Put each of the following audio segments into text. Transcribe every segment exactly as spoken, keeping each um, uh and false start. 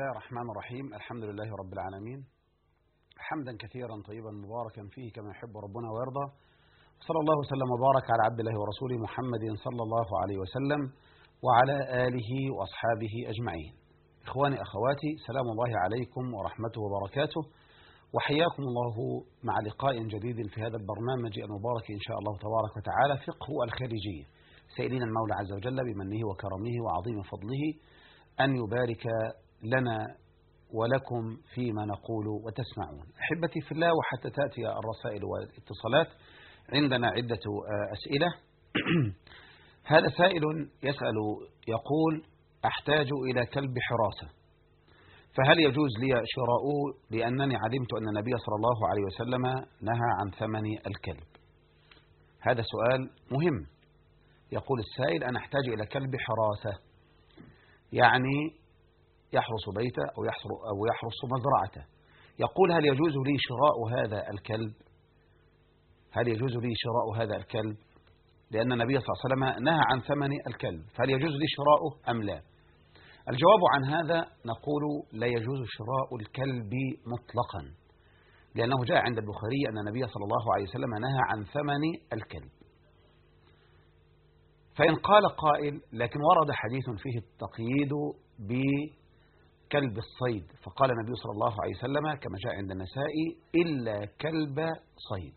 الله الرحمن الرحيم. الحمد لله رب العالمين، حمدا كثيرا طيبا مباركا فيه كما يحب ربنا ويرضى. صلى الله وسلم وبارك على عبد الله ورسوله محمد صلى الله عليه وسلم وعلى آله وأصحابه أجمعين. إخواني أخواتي، سلام الله عليكم ورحمته وبركاته، وحياكم الله مع لقاء جديد في هذا البرنامج المبارك إن شاء الله تبارك وتعالى، فقه الخارجية، سائلين المولى عز وجل بمنه وكرمه وعظيم فضله أن يبارك لنا ولكم فيما نقول وتسمعون. أحبتي في الله، وحتى تأتي الرسائل والاتصالات عندنا عدة أسئلة. هذا سائل يسأل يقول: أحتاج إلى كلب حراسة، فهل يجوز لي شراؤه لأنني علمت أن النبي صلى الله عليه وسلم نهى عن ثمن الكلب؟ هذا سؤال مهم. يقول السائل: أنا أحتاج إلى كلب حراسة، يعني يحرس بيته أو يحرس, أو يحرس مزرعته. يقول: هل يجوز لي شراء هذا الكلب؟ هل يجوز لي شراء هذا الكلب؟ لأن النبي صلى الله عليه وسلم نهى عن ثمن الكلب، فهل يجوز لي شراؤه أم لا؟ الجواب عن هذا نقول: لا يجوز شراء الكلب مطلقا، لأنه جاء عند البخاري أن النبي صلى الله عليه وسلم نهى عن ثمن الكلب. فإن قال قائل: لكن ورد حديث فيه التقييد بكلب الصيد، فقال النبي صلى الله عليه وسلم كما جاء عند النسائي: إلا كلب صيد.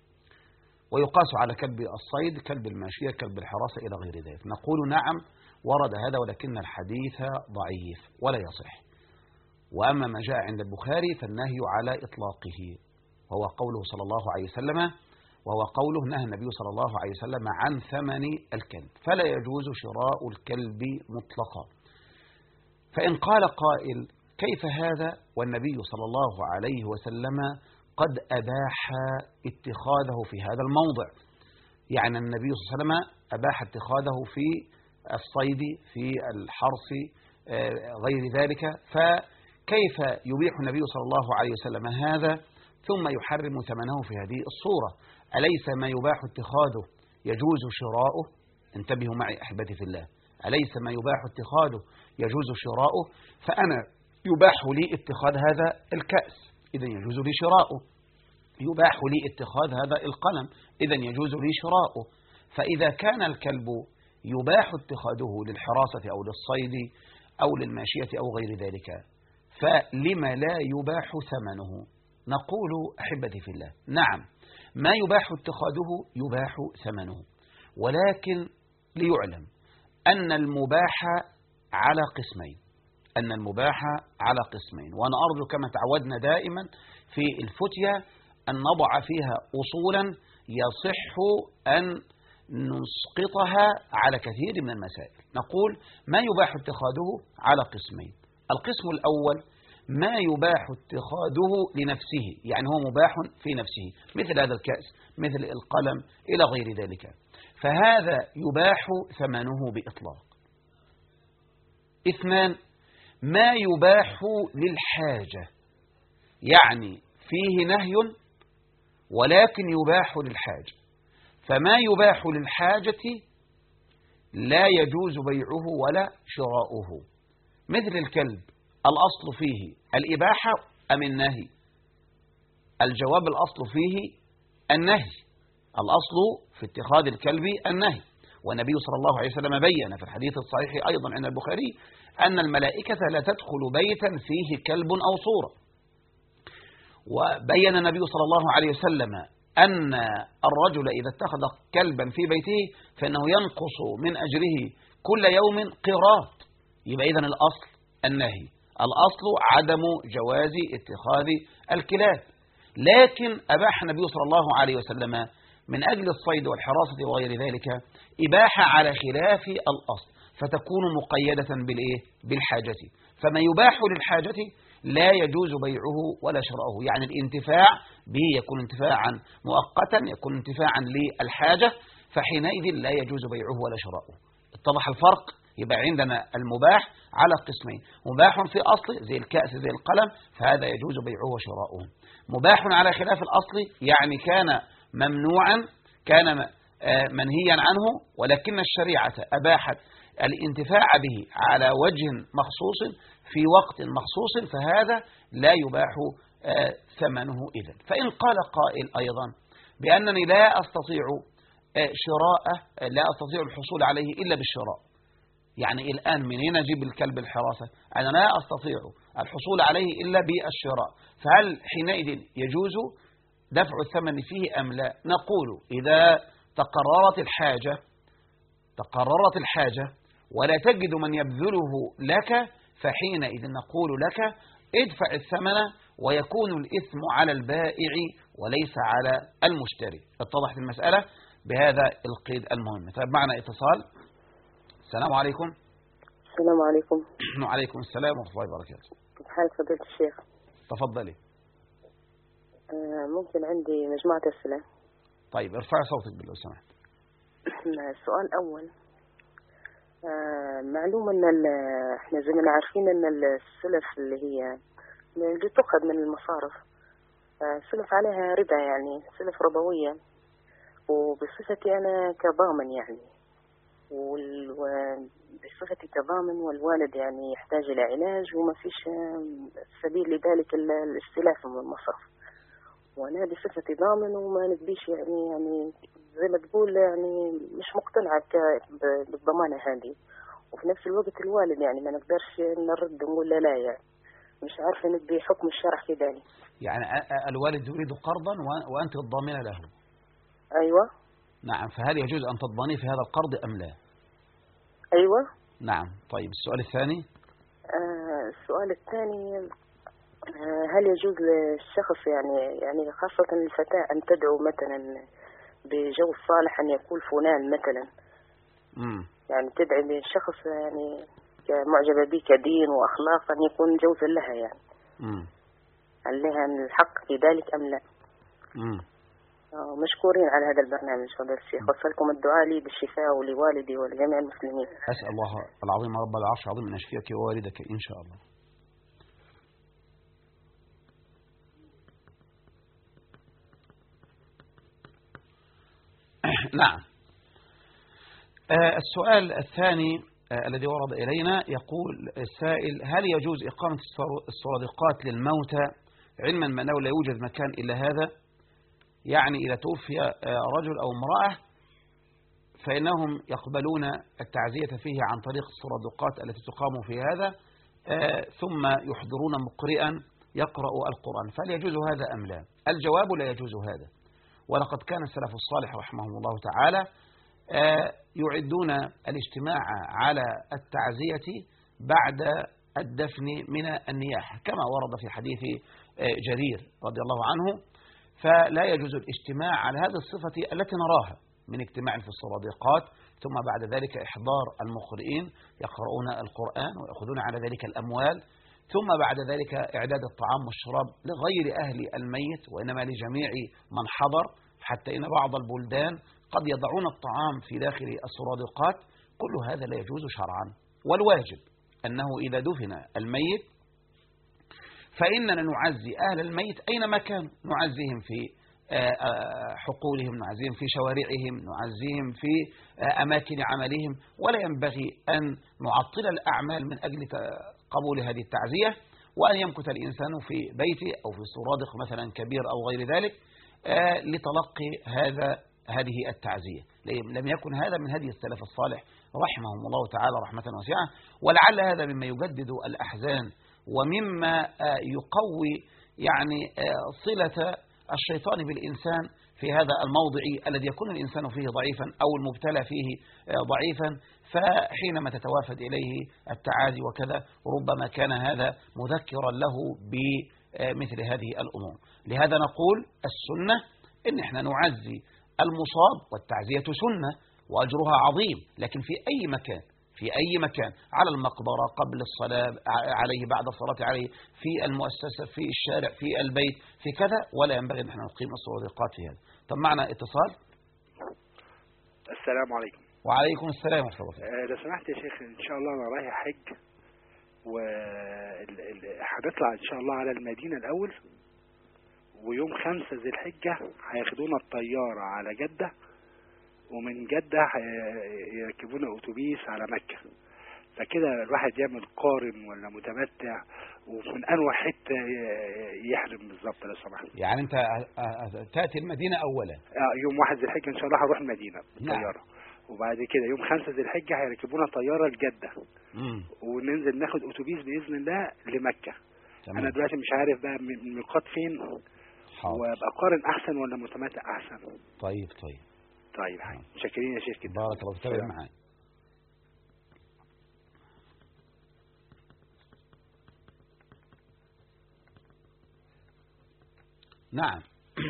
ويقاس على كلب الصيد كلب الماشية، كلب الحراسة إلى غير ذلك. نقول: نعم ورد هذا، ولكن الحديث ضعيف ولا يصح. وأما ما جاء عند البخاري فالنهي على إطلاقه، وهو قوله صلى الله عليه وسلم وهو قوله نهى النبي صلى الله عليه وسلم عن ثمن الكلب، فلا يجوز شراء الكلب مطلقا. فإن قال قائل: كيف هذا والنبي صلى الله عليه وسلم قد أباح اتخاذه في هذا الموضع؟ يعني النبي صلى الله عليه وسلم أباح اتخاذه في الصيد، في الحرث، غير ذلك، فكيف يبيح النبي صلى الله عليه وسلم هذا ثم يحرم ثمنه في هذه الصورة؟ أليس ما يباح اتخاذه يجوز شراؤه؟ انتبهوا معي أحبتي في الله، أليس ما يباح اتخاذه يجوز شراؤه؟ فأنا يباح لي اتخاذ هذا الكأس، إذن يجوز لي شراؤه. يباح لي اتخاذ هذا القلم، إذن يجوز لي شراؤه. فإذا كان الكلب يباح اتخاذه للحراسة أو للصيد أو للماشية أو غير ذلك، فلما لا يباح ثمنه؟ نقول أحبتي في الله: نعم، ما يباح اتخاذه يباح ثمنه، ولكن ليعلم أن المباح على قسمين، أن المباح على قسمين وأنا أرجو كما تعودنا دائما في الفتية أن نضع فيها أصولا يصح أن نسقطها على كثير من المسائل. نقول: ما يباح اتخاذه على قسمين. القسم الأول: ما يباح اتخاذه لنفسه، يعني هو مباح في نفسه، مثل هذا الكأس، مثل القلم، إلى غير ذلك، فهذا يباح ثمنه بإطلاق. اثنان: ما يباح للحاجة، يعني فيه نهي ولكن يباح للحاجة، فما يباح للحاجة لا يجوز بيعه ولا شراؤه. مثل الكلب، الأصل فيه الإباحة أم النهي؟ الجواب: الأصل فيه النهي، الأصل في اتخاذ الكلب النهي. والنبي صلى الله عليه وسلم بيّن في الحديث الصحيح أيضا عند البخاري أن الملائكة لا تدخل بيتا فيه كلب أو صورة. وبيّن النبي صلى الله عليه وسلم أن الرجل إذا اتخذ كلبا في بيته فإنه ينقص من أجره كل يوم قيراط. يبقى إذن الأصل النهي، الأصل عدم جواز اتخاذ الكلاب، لكن أباح النبي صلى الله عليه وسلم من أجل الصيد والحراسة وغير ذلك إباحة على خلاف الأصل، فتكون مقيدة بالإيه؟ بالحاجة. فما يباح للحاجة لا يجوز بيعه ولا شراؤه، يعني الانتفاع به يكون انتفاعا مؤقتا، يكون انتفاعا للحاجة، فحينئذ لا يجوز بيعه ولا شراؤه. اتضح الفرق؟ يبقى عندنا المباح على قسمين: مباح في أصله زي الكأس زي القلم، فهذا يجوز بيعه وشراؤه. مباح على خلاف الأصل، يعني كان ممنوعا، كان منهيا عنه، ولكن الشريعة أباحت الانتفاع به على وجه مخصوص في وقت مخصوص فهذا لا يباح ثمنه إذن. فإن قال قائل أيضا بأنني لا أستطيع شراءه، لا أستطيع الحصول عليه إلا بالشراء، يعني الآن منين أجيب الكلب الحراسة؟ أنا لا أستطيع الحصول عليه إلا بالشراء، فهل حينئذ يجوز دفع الثمن فيه أم لا؟ نقول إذا تقررت الحاجة تقررت الحاجة ولا تجد من يبذله لك، فحينئذ نقول لك ادفع الثمن ويكون الإثم على البائع وليس على المشتري. اتضحت المسألة بهذا القيد المهم. طيب معنا اتصال. السلام عليكم. السلام عليكم. وعليكم السلام ورحمة الله وبركاته. كيف حالك فضيلة الشيخ؟ تفضلي. آه ممكن عندي مجموعة أسئلة. طيب ارفعي صوتك بالله سمحت. السؤال الأول، آه معلوم أن احنا زي ما عارفين أن السلف اللي هي اللي تؤخذ من المصارف آه السلف عليها ربا، يعني سلف ربوية، وبصفتي أنا كضامن يعني وبصفتي كضامن والوالد يعني يحتاج إلى علاج وما فيش سبيل لذلك إلا الاستلاف من المصرف، وأنا بصفتي ضامن وما نبيش يعني يعني زي ما تقول يعني مش مقتنعة بالضمانة هذه، وفي نفس الوقت الوالد يعني ما نقدرش نرد ونقول لا لا، يعني مش عارفة ندي حكم الشرع في ذلك. يعني الوالد يريد قرضا وأنت الضامنة له. أيوة. نعم، فهل يجوز أن تضمني في هذا القرض أم لا؟ أيوة. نعم. طيب السؤال الثاني. آه السؤال الثاني، آه هل يجوز للشخص يعني يعني خاصة الفتاة أن تدعو مثلا بجو الصالح أن يقول فلان مثلا، مم. يعني تدعي للشخص يعني معجبة به كدين وأخلاق أن يكون جوزا لها، يعني مم. هل لها الحق في ذلك أم لا؟ مم. مشكورين على هذا البرنامج فضيلة الشيخ، وصلكم الدعاء لي بالشفاء ولوالدي ولجميع المسلمين. أسأل الله العظيم رب العرش العظيم أن يشفيك ووالدك إن شاء الله. نعم. آه السؤال الثاني آه الذي ورد إلينا، يقول السائل: هل يجوز إقامة السرادقات للموتى علما بأنه لا يوجد مكان إلا هذا؟ يعني إذا توفي رجل أو امرأة فإنهم يقبلون التعزية فيه عن طريق السرادقات التي تقام في هذا، ثم يحضرون مقرئا يقرأ القرآن، فهل يجوز هذا أم لا؟ الجواب: لا يجوز هذا. ولقد كان السلف الصالح رحمهم الله تعالى يعدون الاجتماع على التعزية بعد الدفن من النياحة كما ورد في حديث جرير رضي الله عنه، فلا يجوز الاجتماع على هذه الصفة التي نراها من اجتماع في السرادقات، ثم بعد ذلك إحضار المقرئين يقرؤون القرآن ويأخذون على ذلك الأموال، ثم بعد ذلك إعداد الطعام والشراب لغير أهل الميت وإنما لجميع من حضر، حتى إن بعض البلدان قد يضعون الطعام في داخل السرادقات. كل هذا لا يجوز شرعا، والواجب أنه إذا دفن الميت فإننا نعزي أهل الميت أينما كانوا، نعزيهم في حقولهم، نعزيهم في شوارعهم، نعزيهم في أماكن عملهم، ولا ينبغي أن نعطل الأعمال من أجل قبول هذه التعزية، وأن يمكث الإنسان في بيته أو في سرادق مثلا كبير أو غير ذلك لتلقي هذا هذه التعزية. لم يكن هذا من هدي السلف الصالح رحمهم الله تعالى رحمة واسعة، ولعل هذا مما يجدد الأحزان ومما يقوي يعني صلة الشيطان بالإنسان في هذا الموضع الذي يكون الإنسان فيه ضعيفا أو المبتلى فيه ضعيفا، فحينما تتوافد إليه التعازي وكذا ربما كان هذا مذكرا له بمثل هذه الأمور. لهذا نقول السنة إن احنا نعزي المصاب، والتعزية سنة وأجرها عظيم، لكن في أي مكان في أي مكان، على المقبرة، قبل الصلاة عليه، بعد الصلاة عليه، في المؤسسة، في الشارع، في البيت، في كذا، ولا ينبغي أن احنا نقيم السرادقات في هذا. طب معنا اتصال. السلام عليكم. وعليكم السلام ورحمة الله. أه لو سمحت يا شيخ، إن شاء الله أنا رايح حج، وهنطلع إن شاء الله على المدينة الأول، ويوم خمسة ذي الحجة هياخدونا الطيارة على جدة، ومن جدة يركبونا أتوبيس على مكة، فكده الواحد يعمل قارن ولا متمتع، ومن أنواع حتة يحرم بالظبط لو سمحت. يعني أنت تأتي المدينة أولا يوم واحد ذي الحجة إن شاء الله هروح المدينة بالطيارة. نعم. وبعد كده يوم خمسة ذي الحجة هيركبونا طيارة لجدة، مم. وننزل ناخد أتوبيس بإذن الله لمكة. تمام. أنا دلوقتي مش عارف بقى الميقات فين، وابقى قارن أحسن ولا متمتع أحسن؟ طيب طيب طيب حاجة متشكرين يا شيخ جدا. بارك الله فيك. معاك. نعم.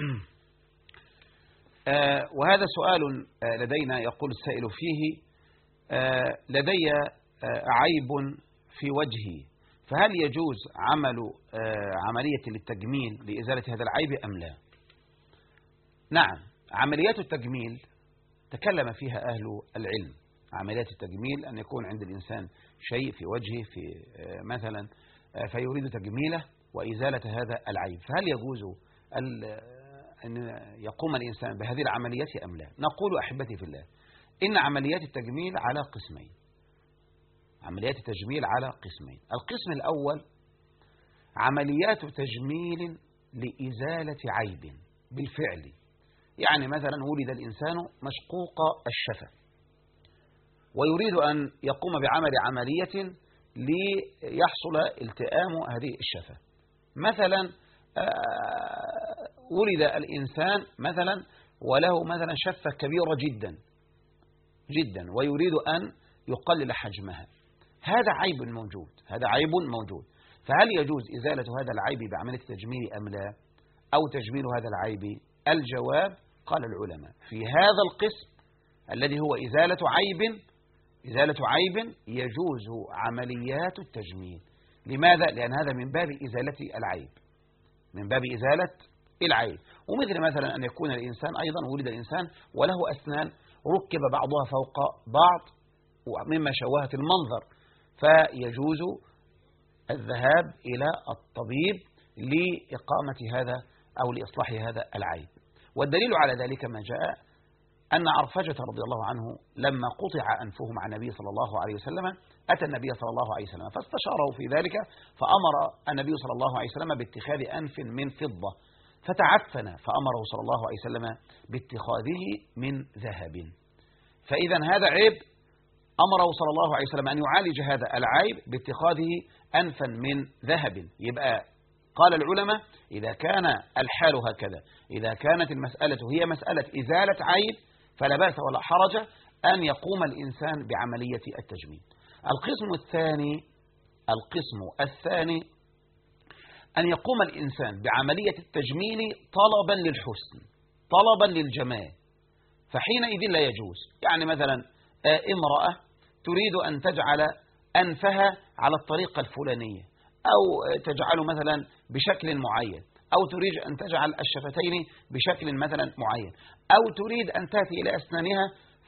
آه وهذا سؤال آه لدينا، يقول السائل فيه: آه لدي آه عيب في وجهي، فهل يجوز عمل آه عملية للتجميل لإزالة هذا العيب أم لا؟ نعم، عمليات التجميل تكلم فيها أهل العلم. عمليات التجميل أن يكون عند الإنسان شيء في وجهه في آه مثلا آه فيريد تجميله وإزالة هذا العيب، فهل يجوز أن يقوم الإنسان بهذه العمليات أم لا؟ نقول أحبتي في الله إن عمليات التجميل على قسمين. عمليات التجميل على قسمين. القسم الأول عمليات تجميل لإزالة عيب بالفعل، يعني مثلا ولد الإنسان مشقوق الشفة ويريد أن يقوم بعمل عملية ليحصل التئام هذه الشفة. مثلا ولد الإنسان مثلا وله مثلا شفة كبيرة جدا جدا ويريد أن يقلل حجمها، هذا عيب موجود، هذا عيب موجود. فهل يجوز إزالة هذا العيب بعملية تجميل أم لا، أو تجميل هذا العيب؟ الجواب قال العلماء في هذا القسم الذي هو إزالة عيب إزالة عيب يجوز عمليات التجميل. لماذا؟ لأن هذا من باب إزالة العيب، من باب إزالة العيب. ومثل مثلا أن يكون الإنسان أيضا ولد الإنسان وله أسنان ركب بعضها فوق بعض مما شوهت المنظر، فيجوز الذهاب إلى الطبيب لإقامة هذا أو لإصلاح هذا العيب. والدليل على ذلك ما جاء أن عرفجة رضي الله عنه لما قطع أنفه مع النبي صلى الله عليه وسلم أتى النبي صلى الله عليه وسلم فاستشاره في ذلك، فأمر النبي صلى الله عليه وسلم باتخاذ أنف من فضة فتعفن، فأمره صلى الله عليه وسلم باتخاذه من ذهب. فإذا هذا عيب، أمره صلى الله عليه وسلم أن يعالج هذا العيب باتخاذه أنفا من ذهب. يبقى قال العلماء إذا كان الحال هكذا، إذا كانت المسألة هي مسألة إزالة عيب فلا بأس ولا حرج أن يقوم الإنسان بعملية التجميل. القسم الثاني القسم الثاني أن يقوم الإنسان بعملية التجميل طلبا للحسن، طلبا للجمال، فحينئذ لا يجوز. يعني مثلا امرأة تريد أن تجعل أنفها على الطريقة الفلانية، أو تجعله مثلا بشكل معين، أو تريد أن تجعل الشفتين بشكل مثلا معين، أو تريد أن تأتي إلى أسنانها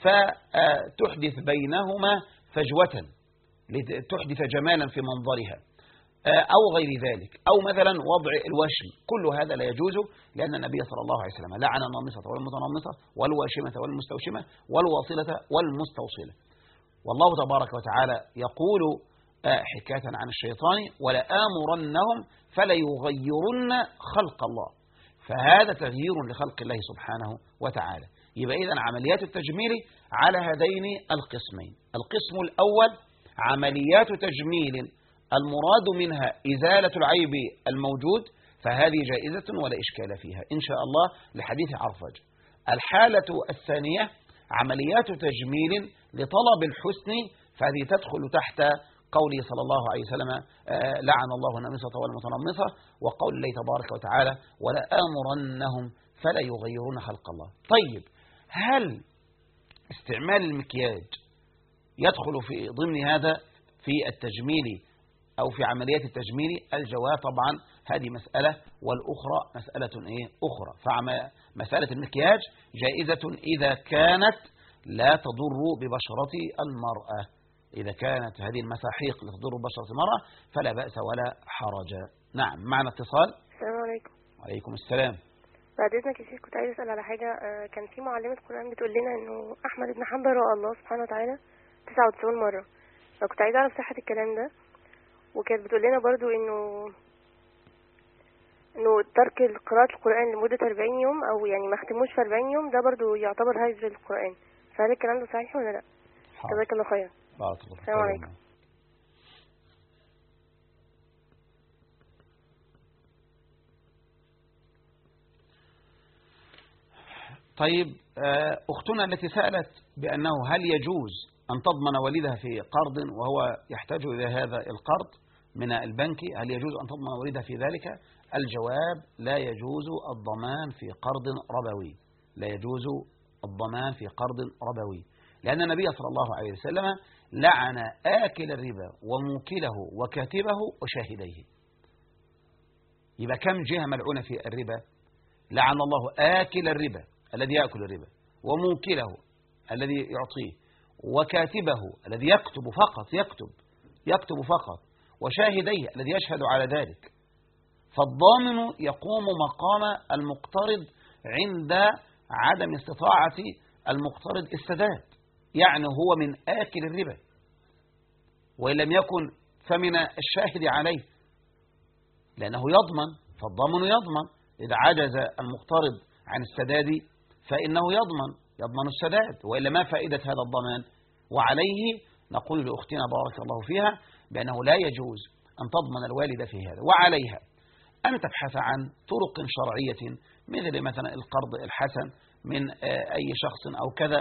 فتحدث بينهما فجوة لتحدث جمالا في منظرها، أو غير ذلك، أو مثلا وضع الوشم. كل هذا لا يجوز، لأن النبي صلى الله عليه وسلم لعن النامصة والمتنمصة والواشمة والمستوشمة والواصلة والمستوصلة. والله تبارك وتعالى يقول حكاية عن الشيطان: ولآمرنهم فليغيرن خلق الله. فهذا تغيير لخلق الله سبحانه وتعالى. يبقى إذن عمليات التجميل على هذين القسمين. القسم الأول عمليات تجميل المراد منها إزالة العيب الموجود، فهذه جائزة ولا إشكال فيها إن شاء الله لحديث عرفج. الحالة الثانية عمليات تجميل لطلب الحسن، فهذه تدخل تحت قوله صلى الله عليه وسلم: لعن الله النامصة والمتنمصة، وقول الله تبارك وتعالى: ولآمرنهم فلا يغيرون خلق الله. طيب، هل استعمال المكياج يدخل في ضمن هذا في التجميل أو في عمليات التجميل؟ الجواب طبعا هذه مسألة، والأخرى مسألة إيه أخرى. فمسألة المكياج جائزة إذا كانت لا تضر ببشرة المرأة. إذا كانت هذه المساحيق لتضر ببشرة المرأة فلا بأس ولا حرج. نعم، معنا اتصال. السلام عليكم. وعليكم السلام. بعد إذنك يا شيخ كنت عايزة أسأل على حاجة. آه، كان في معلمة قرآن بتقول لنا إنه أحمد بن حنبل رأى الله سبحانه وتعالى تسعة وتسعين مرة، فكنت عايزة أعرف صحة الكلام ده. وكانت بتقول لنا برضو إنه إنه ترك قراءة القرآن لمدة أربعين يوم أو يعني ما ختموش في أربعين يوم ده برضو يعتبر هجر القرآن، فهل الكلام ده صحيح ولا لا؟ جزاك الله خير. السلام عليكم. طيب أختنا التي سألت بأنه هل يجوز أن تضمن والدها في قرض وهو يحتاج إلى هذا القرض من البنك، هل يجوز أن تضمن والدها في ذلك؟ الجواب: لا يجوز الضمان في قرض ربوي، لا يجوز الضمان في قرض ربوي، لأن النبي صلى الله عليه وسلم لعن آكل الربا وموكله وكاتبه وشاهديه. يبقى كم جهة ملعونة في الربا؟ لعن الله آكل الربا الذي يأكل الربا، وموكله الذي يعطيه، وكاتبه الذي يكتب فقط يكتب يكتب فقط، وشاهديه الذي يشهد على ذلك. فالضامن يقوم مقام المقترض عند عدم استطاعة المقترض السداد، يعني هو من آكل الربا، وإن لم يكن فمن الشاهد عليه، لأنه يضمن، فالضامن يضمن إذا عجز المقترض عن السداد فإنه يضمن يضمن السداد، وإلا ما فائدة هذا الضمان؟ وعليه نقول لأختنا بارك الله فيها بأنه لا يجوز أن تضمن الوالدة في هذا، وعليها أن تبحث عن طرق شرعية مثل مثلا القرض الحسن من أي شخص أو كذا.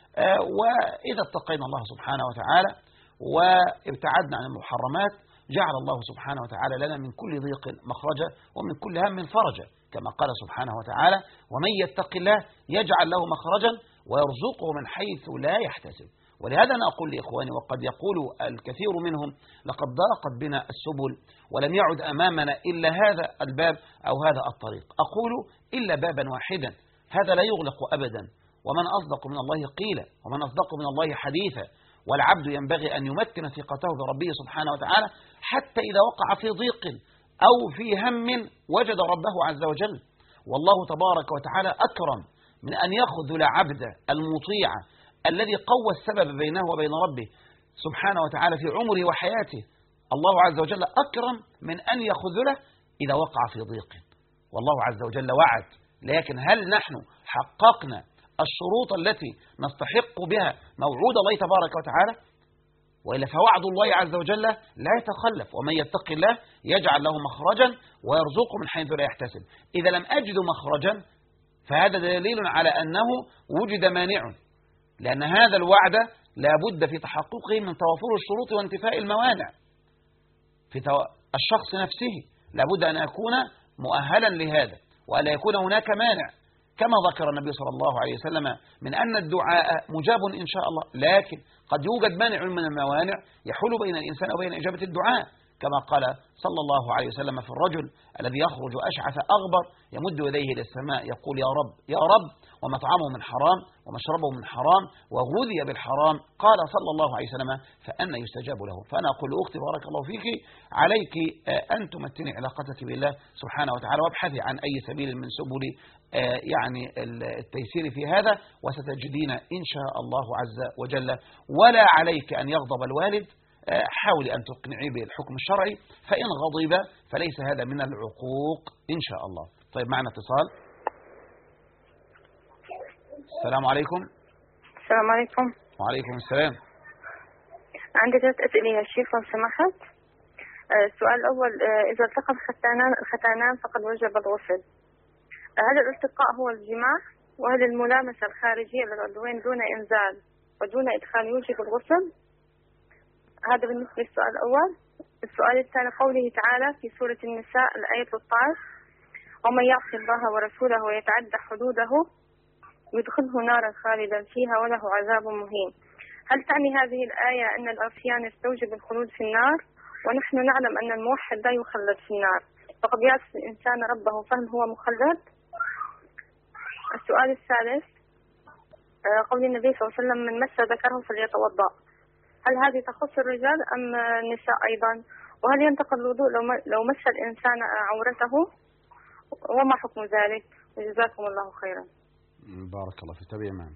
وإذا اتقينا الله سبحانه وتعالى وابتعدنا عن المحرمات جعل الله سبحانه وتعالى لنا من كل ضيق مخرجا ومن كل هم فرجا، كما قال سبحانه وتعالى: ومن يتق الله يجعل له مخرجا ويرزقه من حيث لا يحتسب. ولهذا أنا أقول لإخواني، وقد يقول الكثير منهم: لقد ضاقت بنا السبل ولم يعد أمامنا إلا هذا الباب أو هذا الطريق. أقول: إلا بابا واحدا، هذا لا يغلق أبدا، ومن أصدق من الله قيلا، ومن أصدق من الله حديثا. والعبد ينبغي أن يمكن ثقته بربه سبحانه وتعالى حتى إذا وقع في ضيق أو في هم وجد ربه عز وجل. والله تبارك وتعالى أكرم من أن يخذل عبد المطيع الذي قوى السبب بينه وبين ربه سبحانه وتعالى في عمره وحياته. الله عز وجل أكرم من أن يخذله إذا وقع في ضيق، والله عز وجل وعد. لكن هل نحن حققنا الشروط التي نستحق بها موعود الله تبارك وتعالى؟ وإلا فوعد الله عز وجل لا يتخلف: ومن يتق الله يجعل له مخرجا ويرزقه من حيث لا يحتسب. إذا لم أجد مخرجا فهذا دليل على أنه وجد مانع، لأن هذا الوعد لا بد في تحققه من توافر الشروط وانتفاء الموانع. في الشخص نفسه لا بد أن يكون مؤهلا لهذا وألا يكون هناك مانع، كما ذكر النبي صلى الله عليه وسلم من أن الدعاء مجاب إن شاء الله، لكن قد يوجد مانع من الموانع يحول بين الإنسان وبين إجابة الدعاء، كما قال صلى الله عليه وسلم في الرجل الذي يخرج أشعث أغبر يمد يديه إلى السماء يقول: يا رب يا رب، ومطعمه من حرام ومشربه من حرام وغذي بالحرام، قال صلى الله عليه وسلم: فأنا يستجاب له. فأنا أقول أختي بارك الله فيك، عليك أن تمتني علاقتك بالله سبحانه وتعالى، وابحثي عن أي سبيل من سبل يعني التيسير في هذا، وستجدين إن شاء الله عز وجل. ولا عليك أن يغضب الوالد، حاولي أن تقنعي بالحكم الشرعي، فإن غضب فليس هذا من العقوق إن شاء الله. طيب، معنا اتصال. السلام عليكم. السلام عليكم. وعليكم السلام. عندي ثلاث أسئلة يا شيخ لو سمحت. السؤال الأول: إذا التقى الختانان الختانان فقد وجب الغسل، هل الالتقاء هو الجماع؟ وهل الملامسة الخارجية للعضوين دون إنزال ودون إدخال يوجب الغسل؟ هذا بالنسبة للسؤال الأول. السؤال الثاني: قوله تعالى في سورة النساء الآية ثلاثة عشر: ومن يعص الله ورسوله ويتعدى حدوده يدخله نارا خالدا فيها وله عذاب مهين. هل تعني هذه الآية أن العصيان يستوجب الخلود في النار؟ ونحن نعلم أن الموحد لا يخلد في النار، فقد يعصي الإنسان ربه فهل هو مخلد؟ السؤال الثالث: قول النبي صلى الله عليه وسلم: من مس ذكره فليتوضأ، هل هذه تخص الرجال أم النساء أيضا؟ وهل ينتقل الوضوء لو مس الإنسان عورته؟ وما حكم ذلك؟ جزاكم الله خيرا. بارك الله فيك. تابعي معنا.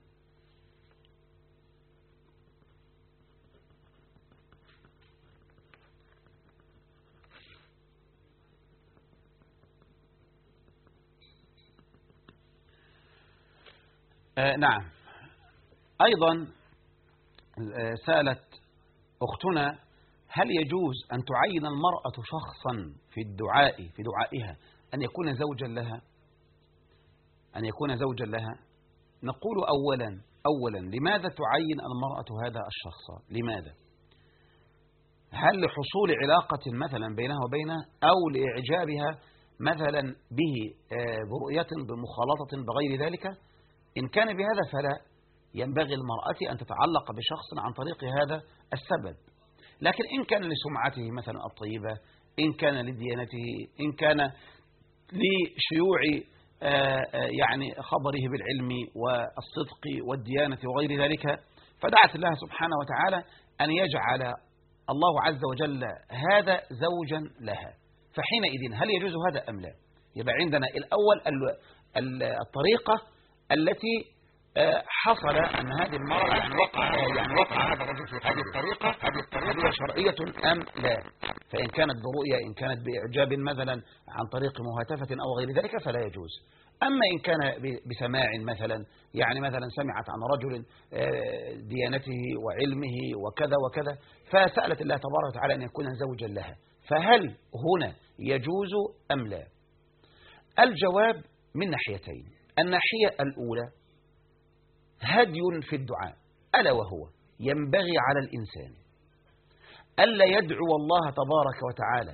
آه نعم. أيضا آه سألت أختنا: هل يجوز أن تعين المرأة شخصا في الدعاء في دعائها أن يكون زوجا لها أن يكون زوجا لها؟ نقول أولا أولا لماذا تعين المرأة هذا الشخص؟ لماذا؟ هل لحصول علاقة مثلا بينها وبينه، أو لإعجابها مثلا به برؤية بمخالطة بغير ذلك؟ إن كان بهذا فلا ينبغي المرأة أن تتعلق بشخص عن طريق هذا السبب. لكن إن كان لسمعته مثلا الطيبة، إن كان لديانته، إن كان لشيوع يعني خبره بالعلم والصدق والديانة وغير ذلك، فدعت الله سبحانه وتعالى أن يجعل الله عز وجل هذا زوجا لها. فحينئذ هل يجوز هذا أم لا؟ يبقى عندنا الأول الطريقة التي حصل أن هذه المرأة يعني وقع يعني وقع هذا الرجل في هذه الطريقة هذه الطريقة شرعية أم لا؟ فإن كانت برؤية، إن كانت بإعجاب مثلا عن طريق مهاتفة أو غير ذلك فلا يجوز. أما إن كان بسماع مثلا، يعني مثلا سمعت عن رجل ديانته وعلمه وكذا وكذا، فسألت الله تبارك وتعالى أن يكون زوجا لها، فهل هنا يجوز أم لا؟ الجواب من ناحيتين. الناحية الأولى هدي في الدعاء، ألا وهو ينبغي على الإنسان ألا يدعو الله تبارك وتعالى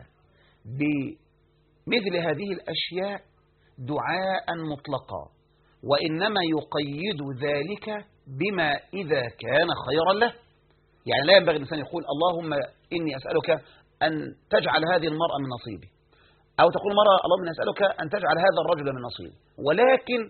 بمثل هذه الأشياء دعاء مطلقا، وإنما يقيد ذلك بما إذا كان خيرا له. يعني لا ينبغي الإنسان يقول اللهم إني أسألك أن تجعل هذه المرأة من نصيبي، أو تقول مرة اللهم إني أسألك أن تجعل هذا الرجل من نصيبي، ولكن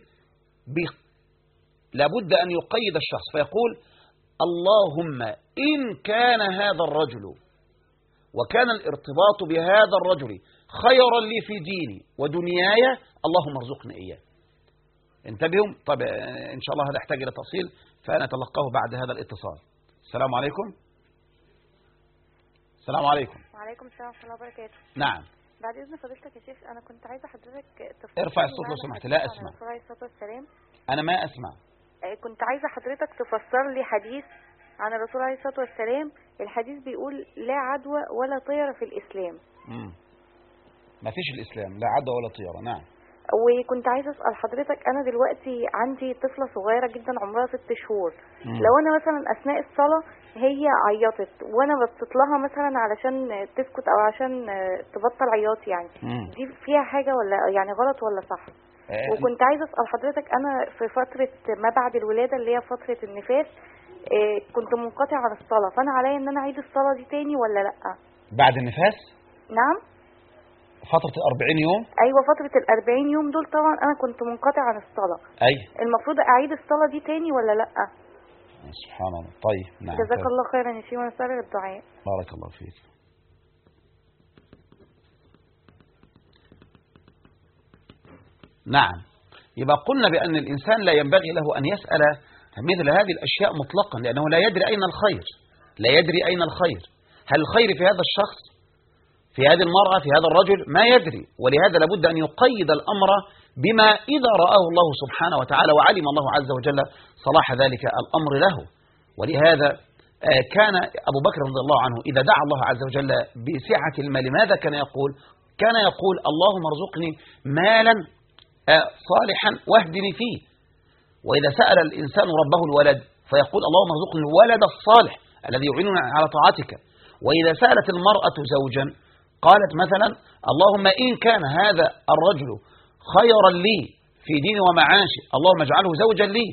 لابد أن يقيد الشخص فيقول اللهم إن كان هذا الرجل وكان الارتباط بهذا الرجل خيرا لي في ديني ودنياي اللهم ارزقني إياه. انتبهوا. طب إن شاء الله هذا يحتاج إلى تفصيل فنتلقاه بعد هذا الاتصال. السلام عليكم. السلام عليكم. وعليكم السلام ورحمة الله وبركاته. نعم. بعد إذن فضيلتك يا شيخ، أنا كنت عايزة حضرتك تفصيل. ارفع الصوت لو سمحت. لا أسمع. الرسول عليه الصلاة والسلام. أنا ما أسمع. كنت عايزة حضرتك تفسر لي حديث عن الرسول عليه الصلاة والسلام. الحديث بيقول لا عدوى ولا طيرة في الإسلام. امم ما فيش الإسلام لا عدوى ولا طيرة. نعم. وكنت عايزة أسأل حضرتك، أنا دلوقتي عندي طفلة صغيرة جدا عمرها ست شهور. مم. لو أنا مثلا أثناء الصلاة هي عيطت وأنا بصيت لها مثلا علشان تسكت أو عشان تبطل عياط، يعني مم. دي فيها حاجة ولا يعني غلط ولا صح؟ آه. وكنت عايزة أسأل حضرتك، أنا في فترة ما بعد الولادة اللي هي فترة النفاس آه كنت منقطع عن الصلاة، فأنا عليا إن أنا أعيد الصلاة دي تاني ولا لأ؟ بعد النفاس؟ نعم. فترة الأربعين يوم؟ أيوة فترة الأربعين يوم دول طبعا أنا كنت منقطع عن الصلاة. أي المفروض أعيد الصلاة دي تاني ولا لأ؟ سبحان الله. طيب نعم. جزاك الله خيرا يا شيخ، ونسأل الدعاء. بارك الله فيك. نعم. يبقى قلنا بأن الإنسان لا ينبغي له أن يسأل مثل هذه الأشياء مطلقا، لأنه لا يدري أين الخير، لا يدري أين الخير. هل الخير في هذا الشخص، في هذه المرأة، في هذا الرجل؟ ما يدري. ولهذا لابد أن يقيد الأمر بما إذا رآه الله سبحانه وتعالى وعلم الله عز وجل صلاح ذلك الأمر له. ولهذا كان أبو بكر رضي الله عنه إذا دعا الله عز وجل بسعة المال ماذا كان يقول؟ كان يقول اللهم ارزقني مالا صالحا واهدني فيه. وإذا سأل الإنسان ربه الولد فيقول اللهم ارزقني الولد الصالح الذي يعيننا على طاعتك. وإذا سألت المرأة زوجا قالت مثلا اللهم إن كان هذا الرجل خيرا لي في ديني ومعاشي اللهم اجعله زوجا لي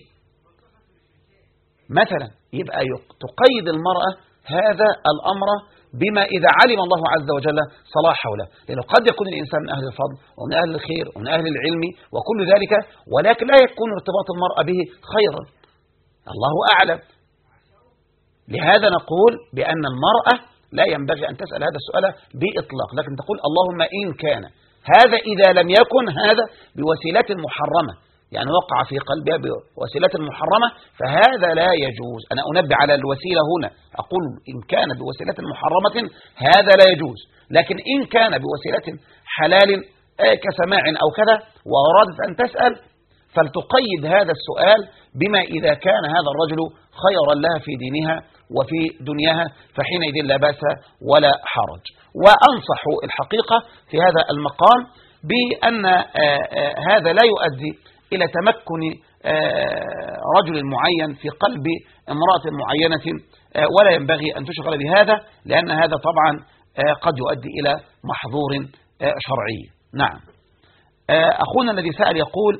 مثلا. يبقى تقيد المرأة هذا الأمر بما إذا علم الله عز وجل صلاحه له، لأنه قد يكون الإنسان من أهل الفضل ومن أهل الخير ومن أهل العلم وكل ذلك، ولكن لا يكون ارتباط المرأة به خيرا، الله أعلم. لهذا نقول بأن المرأة لا ينبغي أن تسأل هذا السؤال بإطلاق، لكن تقول اللهم إن كان هذا إذا لم يكن هذا بوسيلة محرمة، يعني وقع في قلبها بوسيلة محرمة، فهذا لا يجوز. أنا أنبه على الوسيلة هنا، أقول إن كان بوسيلة محرمة هذا لا يجوز، لكن إن كان بوسيلة حلال كسماع أو كذا وأرادت أن تسأل فلتقيد هذا السؤال بما إذا كان هذا الرجل خيرا لها في دينها وفي دنياها، فحينئذ لا بأس ولا حرج. وأنصح الحقيقة في هذا المقام بأن هذا لا يؤدي إلى تمكن رجل معين في قلب امرأة معينة، ولا ينبغي أن تشغل بهذا، لأن هذا طبعا قد يؤدي إلى محظور شرعي. نعم. أخونا الذي سأل يقول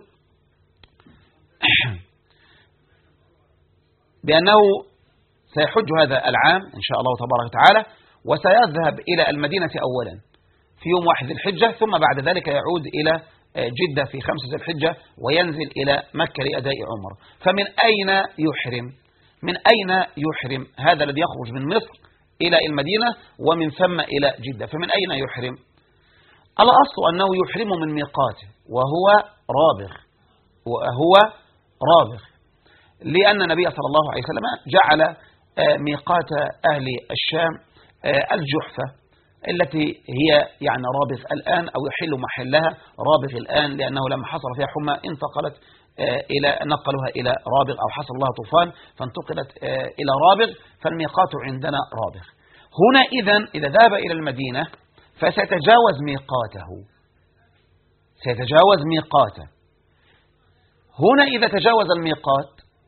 بأنه سيحج هذا العام إن شاء الله تبارك وتعالى، وسيذهب إلى المدينة أولا في يوم واحد ذي الحجة، ثم بعد ذلك يعود إلى جدة في خمسة ذي الحجة وينزل إلى مكة لأداء عمره. فمن أين يحرم؟ من أين يحرم هذا الذي يخرج من مصر إلى المدينة ومن ثم إلى جدة؟ فمن أين يحرم؟ الأصل أنه يحرم من ميقاته وهو رابغ، وهو رابغ لأن النبي صلى الله عليه وسلم جعل ميقات أهل الشام الجحفة التي هي يعني رابغ الآن، أو يحل محلها رابغ الآن، لأنه لما حصل فيها حمى انتقلت إلى نقلها إلى رابغ، أو حصل لها طوفان فانتقلت إلى رابغ، فالميقات عندنا رابغ. هنا إذن إذا ذهب إلى المدينة فسيتجاوز ميقاته، سيتجاوز ميقاته. هنا إذا تجاوز الميقات،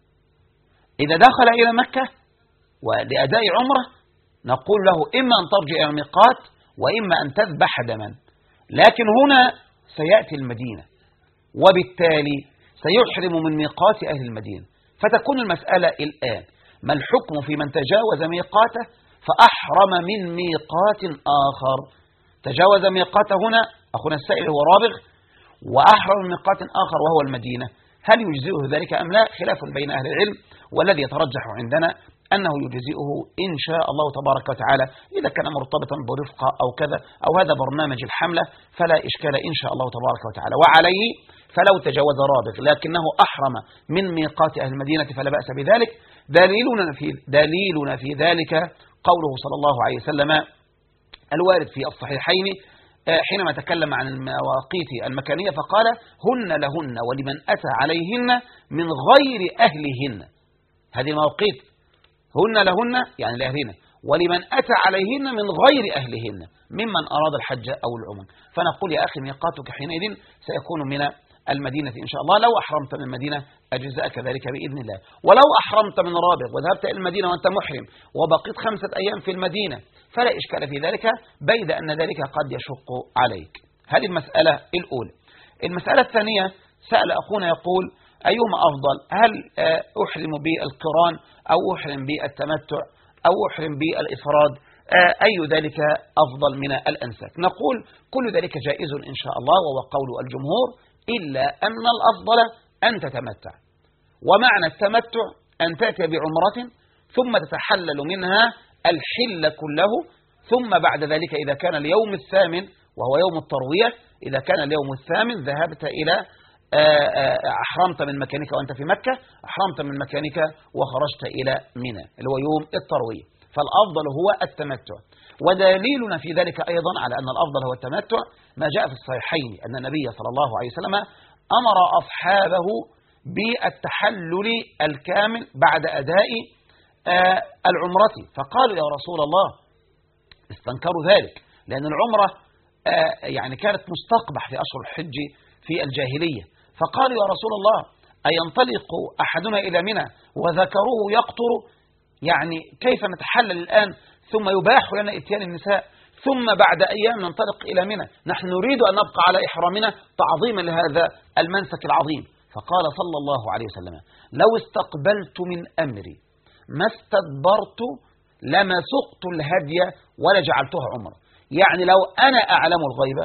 إذا دخل إلى مكة ولأداء عمره نقول له إما أن ترجع إلى الميقات وإما أن تذبح دما، لكن هنا سيأتي المدينة وبالتالي سيحرم من ميقات أهل المدينة. فتكون المسألة الآن ما الحكم في من تجاوز ميقاته فأحرم من ميقات آخر؟ تجاوز ميقاته هنا أخونا السائل هو رابغ، وأحرم من ميقات آخر وهو المدينة، هل يجزئه ذلك أم لا؟ خلاف بين أهل العلم، والذي يترجح عندنا أنه يجزئه إن شاء الله تبارك وتعالى إذا كان مرتبطا برفقة أو كذا، أو هذا برنامج الحملة فلا إشكال إن شاء الله تبارك وتعالى. وعليه فلو تجاوز رابغ لكنه أحرم من ميقات أهل المدينة فلا بأس بذلك. دليلنا في, دليلنا في ذلك قوله صلى الله عليه وسلم الوارد في الصحيحين حينما تكلم عن المواقيت المكانية فقال هن لهن ولمن أتى عليهن من غير أهلهن. هذه المواقيت هن لهن يعني لأهلهن، ولمن أتى عليهن من غير أهلهن ممن أراد الحج أو العمر. فنقول يا أخي ميقاتك حينئذ سيكون من المدينة إن شاء الله. لو أحرمت من المدينة أجزاءك ذلك بإذن الله، ولو أحرمت من رابغ وذهبت إلى المدينة وأنت محرم وبقيت خمسة أيام في المدينة فلا إشكال في ذلك، بيد أن ذلك قد يشق عليك. هذه المسألة الأولى. المسألة الثانية سأل أخونا يقول أيهما أفضل، هل أحرم بالقران أو أحرم بالتمتع أو أحرم بالإفراد، أي ذلك أفضل من الأنساك؟ نقول كل ذلك جائز إن شاء الله وهو قول الجمهور، إلا أن الأفضل أن تتمتع. ومعنى التمتع أن تأتي بعمرة ثم تتحلل منها الحل كله، ثم بعد ذلك إذا كان اليوم الثامن وهو يوم التروية، إذا كان اليوم الثامن ذهبت إلى أحرمت من مكانك وأنت في مكة، أحرمت من مكانك وخرجت إلى منى اللي هو يوم التروية، فالأفضل هو التمتع. ودليلنا في ذلك أيضا على أن الأفضل هو التمتع ما جاء في الصحيحين أن النبي صلى الله عليه وسلم أمر أصحابه بالتحلل الكامل بعد أداء العمرة، فقالوا يا رسول الله، استنكروا ذلك لأن العمرة يعني كانت مستقبح في أشهر الحج في الجاهلية، فقالوا يا رسول الله أينطلق أحدنا إلى منى وذكروه يقطر، يعني كيف نتحلل الآن ثم يباح لنا إتيان النساء ثم بعد أيام ننطلق إلى منى، نحن نريد أن نبقى على إحرامنا تعظيما لهذا المنسك العظيم. فقال صلى الله عليه وسلم لو استقبلت من أمري ما استدبرت لما سقت الهدي ولا جعلتها عمره، يعني لو أنا أعلم الغيب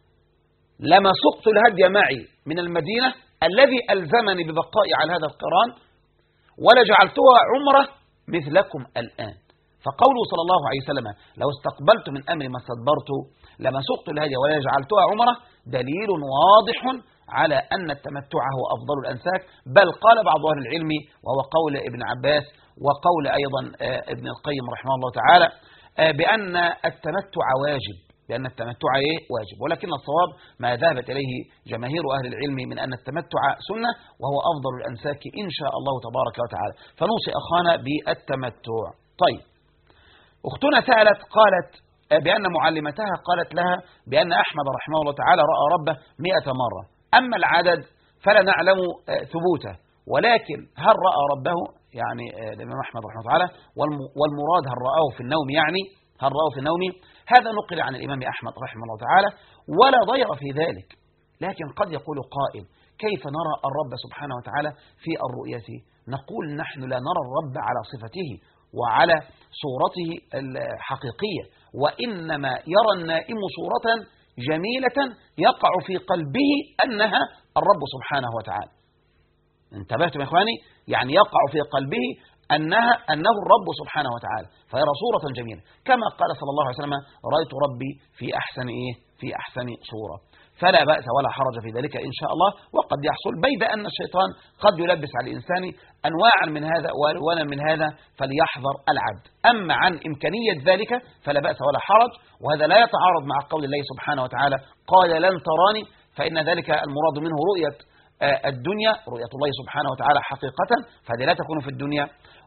لما سقت الهدي معي من المدينة الذي ألزمني ببقائي على هذا القران ولا جعلتها عمره مثلكم الآن. فقوله صلى الله عليه وسلم لو استقبلت من أمري ما استدبرت لما سقت الهدي ولا جعلتها عمرة دليل واضح على أن التمتع هو أفضل الأنساك، بل قال بعض أهل العلم وهو قول ابن عباس وقول أيضا ابن القيم رحمه الله تعالى بأن التمتع واجب، لأن التمتع إيه؟ واجب، ولكن الصواب ما ذهبت إليه جماهير أهل العلم من أن التمتع سنة وهو أفضل الأنساك إن شاء الله تبارك وتعالى، فنوصي أخانا بالتمتع. طيب، أختنا سألت قالت بأن معلمتها قالت لها بأن أحمد رحمه الله تعالى رأى ربه مئة مرة، أما العدد فلا نعلم ثبوته، ولكن هل رأى ربه يعني الإمام أحمد رحمه الله تعالى، والمراد هل رآه في النوم، يعني هل رآه في النوم، هذا نقل عن الإمام أحمد رحمه الله تعالى ولا ضير في ذلك، لكن قد يقول قائل كيف نرى الرب سبحانه وتعالى في الرؤية؟ نقول نحن لا نرى الرب على صفته وعلى صورته الحقيقية، وإنما يرى النائم صورة جميلة يقع في قلبه أنها الرب سبحانه وتعالى. انتبهتم يا إخواني؟ يعني يقع في قلبه أنها أنه الرب سبحانه وتعالى، فيرى صورة جميلة، كما قال صلى الله عليه وسلم رأيت ربي في أحسن إيه؟ في أحسن صورة، فلا بأس ولا حرج في ذلك إن شاء الله. وقد يحصل بيد أن الشيطان قد يلبس على الإنسان أنواعا من هذا ولا من هذا، فليحذر العبد. أما عن إمكانية ذلك فلا بأس ولا حرج، وهذا لا يتعارض مع قول الله سبحانه وتعالى قال لن تراني، فإن ذلك المراد منه رؤية الدنيا، رؤية الله سبحانه وتعالى حقيقة، فهذه لا تكون في الدنيا،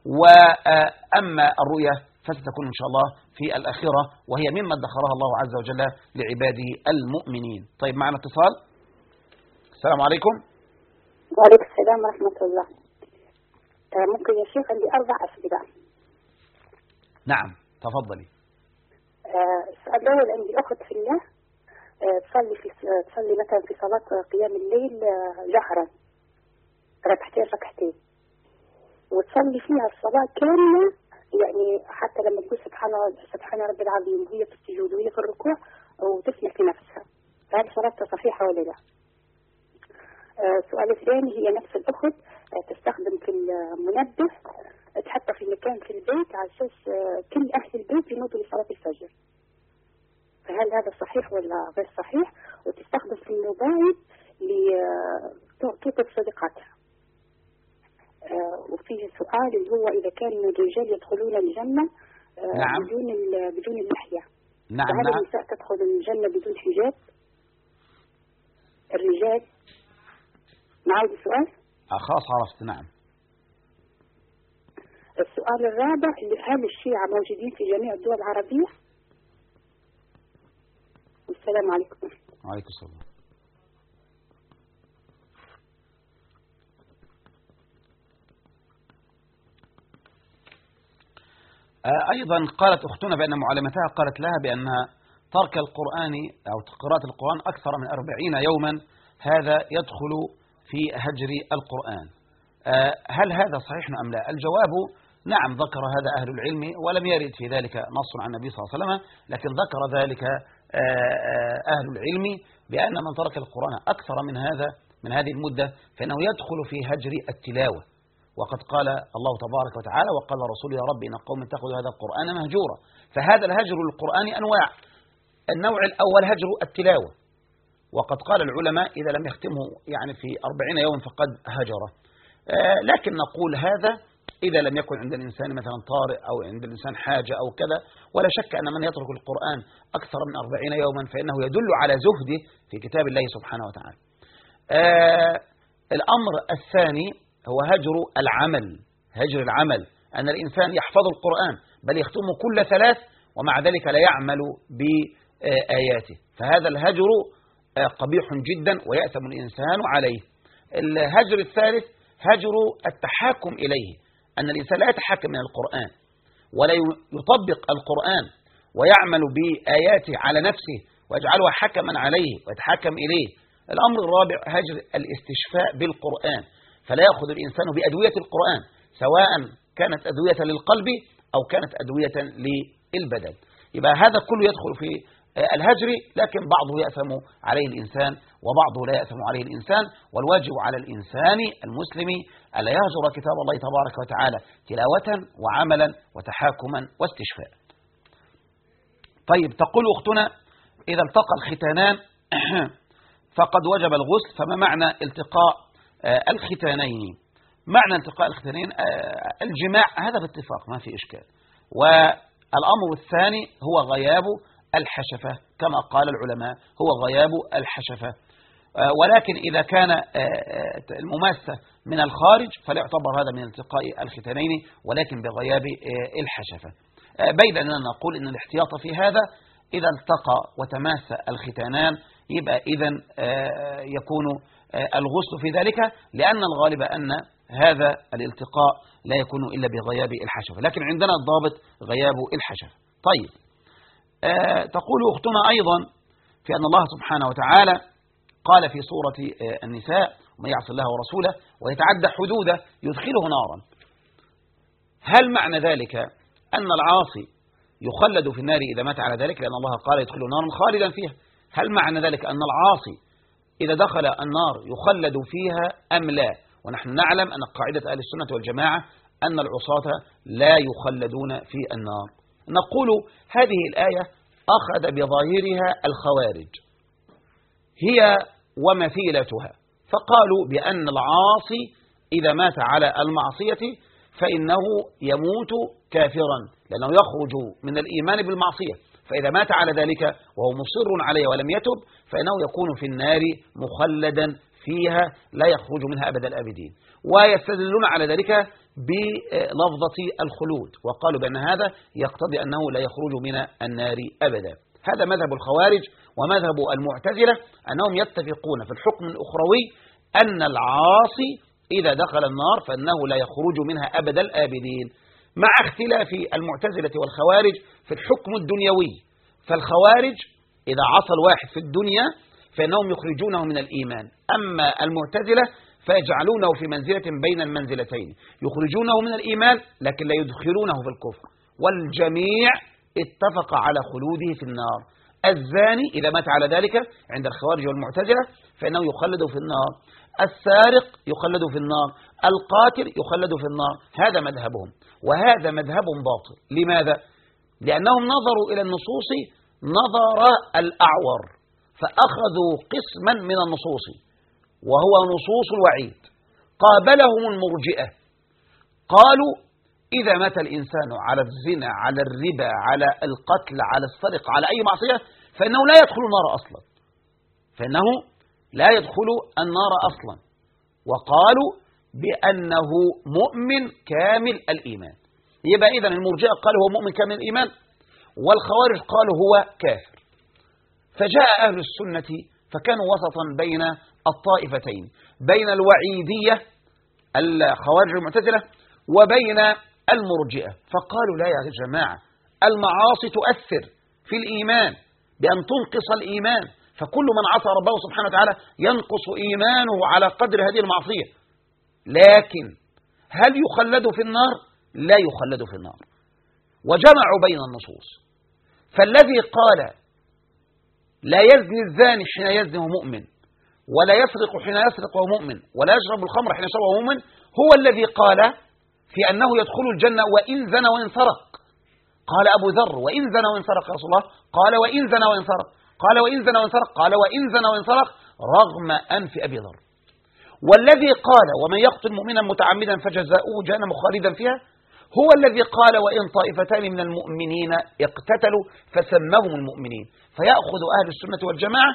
وأما الرؤية فستكون إن شاء الله في الآخرة، وهي مما ادخرها الله عز وجل لعباده المؤمنين. طيب، معنا اتصال. السلام عليكم. وعليكم السلام ورحمة الله. ممكن يا شيخ عندي أربع أسئلة. نعم تفضلي. السؤال الأول، عندي أخت في الله تصلي في تصلي مثلا في صلاة قيام الليل جهرا ركعتين ركعتين، وتصلي فيها الصلاة كاملة، يعني حتى لما تقول سبحان سبحان رب العظيم وهي في السجود وهي في الركوع وتسمع في نفسها، فهل صلاتها صحيحة ولا لا؟ السؤال الثاني، هي نفس الأخت تستخدم في المنبه تحطه في مكان في البيت على أساس كل أهل البيت ينوضوا لصلاة الفجر، فهل هذا صحيح ولا غير صحيح؟ وتستخدم في الموبايل لتوقيت صديقاتها. وفيه سؤال اللي هو إذا كان الرجال يدخلون الجنة نعم. بدون بدون اللحية، نعم فهل نعم. النساء تدخل الجنة بدون حجاب؟ الرجال. نعود السؤال؟ خلاص عرفت. نعم. السؤال الرابع، هل الشيعة موجودين في جميع الدول العربية؟ السلام عليكم. وعليكم السلام. أيضا قالت أختنا بأن معلمتها قالت لها بأن ترك القرآن أو قراءة القرآن أكثر من أربعين يوما هذا يدخل في هجر القرآن، هل هذا صحيح أم لا؟ الجواب نعم، ذكر هذا أهل العلم، ولم يرد في ذلك نص عن النبي صلى الله عليه وسلم، لكن ذكر ذلك أهل العلم بأن من ترك القرآن أكثر من هذا من هذه المدة فإنه يدخل في هجر التلاوة، وقد قال الله تبارك وتعالى وقال رسول يا رب إن قوم اتخذوا هذا القرآن مهجورا، فهذا الهجر للقرآن أنواع. النوع الأول هجر التلاوة، وقد قال العلماء إذا لم يختمه يعني في أربعين يوم فقد هجره، لكن نقول هذا إذا لم يكن عند الإنسان مثلا طارئ أو عند الإنسان حاجة أو كذا، ولا شك أن من يترك القرآن أكثر من أربعين يوما فإنه يدل على زهده في كتاب الله سبحانه وتعالى. آه الأمر الثاني هو هجر العمل، هجر العمل، أن الإنسان يحفظ القرآن بل يختمه كل ثلاث ومع ذلك لا يعمل بآياته، فهذا الهجر قبيح جدا ويأثم الإنسان عليه. الهجر الثالث هجر التحاكم إليه، أن الإنسان لا يتحكم من القرآن ولا يطبق القرآن ويعمل بآياته على نفسه ويجعلها حكما عليه ويتحكم إليه. الأمر الرابع هجر الاستشفاء بالقرآن، فلا يأخذ الإنسان بأدوية القرآن سواء كانت أدوية للقلب أو كانت أدوية للبدن، يبقى هذا كله يدخل في الهجر، لكن بعضه يأثم عليه الإنسان وبعضه لا يأثم عليه الإنسان. والواجب على الإنسان المسلم ألا يهجر كتاب الله تبارك وتعالى تلاوة وعملا وتحاكما واستشفاء. طيب، تقول أختنا إذا التقى الختانان فقد وجب الغسل، فما معنى التقاء الختانين؟ معنى التقاء الختانين الجماع، هذا باتفاق ما في إشكال. والأمر الثاني هو غياب الحشفة كما قال العلماء، هو غياب الحشفة. ولكن إذا كان المماسة من الخارج فلا يعتبر هذا من التقاء الختانين ولكن بغياب الحشفة. بيد أننا نقول أن الاحتياط في هذا إذا التقى وتماس الختانان يبقى إذن يكون الغسل في ذلك، لأن الغالب أن هذا الالتقاء لا يكون إلا بغياب الحشفة، لكن عندنا الضابط غياب الحشفة. طيب، تقول أختنا أيضا في أن الله سبحانه وتعالى قال في سورة النساء: ومن يعص الله ورسوله ويتعدى حدوده يدخله نارا. هل معنى ذلك أن العاصي يخلد في النار إذا مات على ذلك؟ لأن الله قال يدخله نارا خالدا فيها. هل معنى ذلك أن العاصي إذا دخل النار يخلد فيها أم لا؟ ونحن نعلم أن قاعدة أهل السنة والجماعة أن العصاة لا يخلدون في النار. نقول هذه الآية أخذ بظاهرها الخوارج هي ومثيلتها، فقالوا بأن العاصي إذا مات على المعصية فإنه يموت كافرا لأنه يخرج من الإيمان بالمعصية، فإذا مات على ذلك وهو مصر عليه ولم يتب فإنه يكون في النار مخلدا فيها لا يخرج منها أبد الآبدين. ويستدلون على ذلك بلفظة الخلود، وقالوا بأن هذا يقتضي أنه لا يخرج من النار أبدا. هذا مذهب الخوارج. ومذهب المعتزلة أنهم يتفقون في الحكم الأخروي أن العاصي إذا دخل النار فإنه لا يخرج منها أبد الآبدين، مع اختلاف المعتزلة والخوارج في الحكم الدنيوي. فالخوارج إذا عصى الواحد في الدنيا فإنهم يخرجونه من الإيمان، أما المعتزلة فيجعلونه في منزلة بين المنزلتين، يخرجونه من الإيمان لكن لا يدخلونه في الكفر. والجميع اتفق على خلوده في النار. الزاني إذا مات على ذلك عند الخوارج والمعتزلة فإنه يخلد في النار، السارق يخلد في النار، القاتل يخلد في النار. هذا مذهبهم، وهذا مذهب باطل. لماذا؟ لأنهم نظروا إلى النصوص نظر الأعور، فأخذوا قسما من النصوص وهو نصوص الوعيد. قابلهم المرجئة قالوا إذا مات الإنسان على الزنا، على الربا، على القتل، على السرقة، على أي معصية فإنه لا يدخل النار أصلا، فإنه لا يدخل النار أصلا. وقالوا بأنه مؤمن كامل الإيمان. يبقى إذن المرجئة قالوا هو مؤمن كامل الإيمان، والخوارج قالوا هو كافر. فجاء أهل السنة فكانوا وسطا بين الطائفتين، بين الوعيدية الخوارج المعتزلة وبين المرجئة، فقالوا لا يا جماعة، المعاصي تؤثر في الإيمان بأن تنقص الإيمان، فكل من عصى ربه سبحانه وتعالى ينقص إيمانه على قدر هذه المعصية. لكن هل يخلد في النار؟ لا يخلد في النار. وجمعوا بين النصوص، فالذي قال لا يزني الزاني حين يزني وهو مؤمن، ولا يسرق حين يسرق وهو مؤمن، ولا يشرب الخمر حين يشرب وهو مؤمن، هو الذي قال في أنه يدخل الجنة وإن زنى وإن سرق. قال أبو ذر: وإن زنى وإن سرق يا رسول الله؟ قال: وإن زنى وإن سرق. قال: وإن زنى وإن سرق؟ قال: وإن زنى وإن سرق، رغم أنف أبي ذر. والذي قال: ومن يقتل مؤمنا متعمدا فجزاؤه جهنم خالدا فيها، هو الذي قال: وإن طائفتان من المؤمنين اقتتلوا فسمهم المؤمنين. فيأخذ أهل السنة والجماعة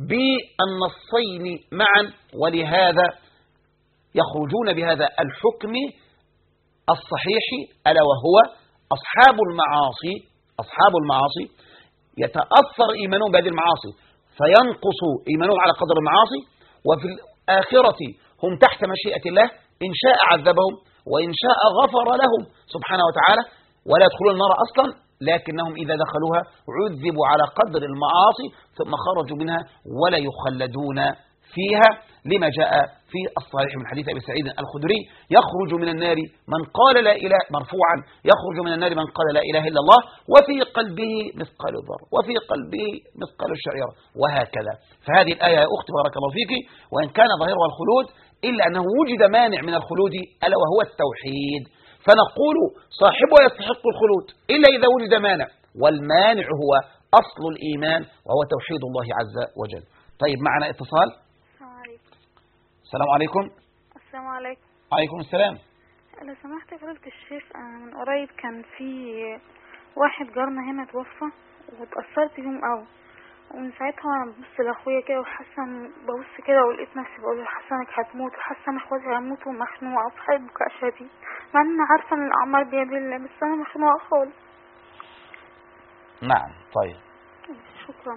بالنصين معا، ولهذا يخرجون بهذا الحكم الصحيح، ألا وهو أصحاب المعاصي أصحاب المعاصي يتأثر إيمانهم بهذه المعاصي فينقص إيمانهم على قدر المعاصي، وفي الآخرة هم تحت مشيئة الله، إن شاء عذبهم وإن شاء غفر لهم سبحانه وتعالى، ولا يدخلون النار أصلا، لكنهم إذا دخلوها عذبوا على قدر المعاصي ثم خرجوا منها ولا يخلدون فيها، لما جاء في الصحيح من حديث أبي سعيد الخدري: يخرج من النار من قال لا إله مرفوعا يخرج من النار من قال لا إله إلا الله وفي قلبه مثقال الذرة وفي قلبه مثقال الشعيرة، وهكذا. فهذه الآية يا أختي بارك الله فيك وإن كان ظاهرها الخلود إلا أنه وجد مانع من الخلود ألا وهو التوحيد، فنقول صاحبه يستحق الخلود إلا إذا وجد مانع، والمانع هو أصل الإيمان وهو توحيد الله عز وجل. طيب معنا اتصال. السلام عليكم. السلام عليكم. وعليكم السلام. لو سمحت يا فضيلة الشيخ، أنا من قريب كان في واحد جارنا هنا توفى واتأثرت بيهم قوي، ومن ساعتها انا ببص لاخويا كده وحاسه ببص كده ولقيت نفسي بقول له حاسه انك هتموت وحاسه ان اخواتي هيموتوا ومخنوقه في حاله بكاء شديد، مع ان انا عارفه ان الاعمار بيد الله بس انا مخنوقه خالص. نعم طيب شكرا.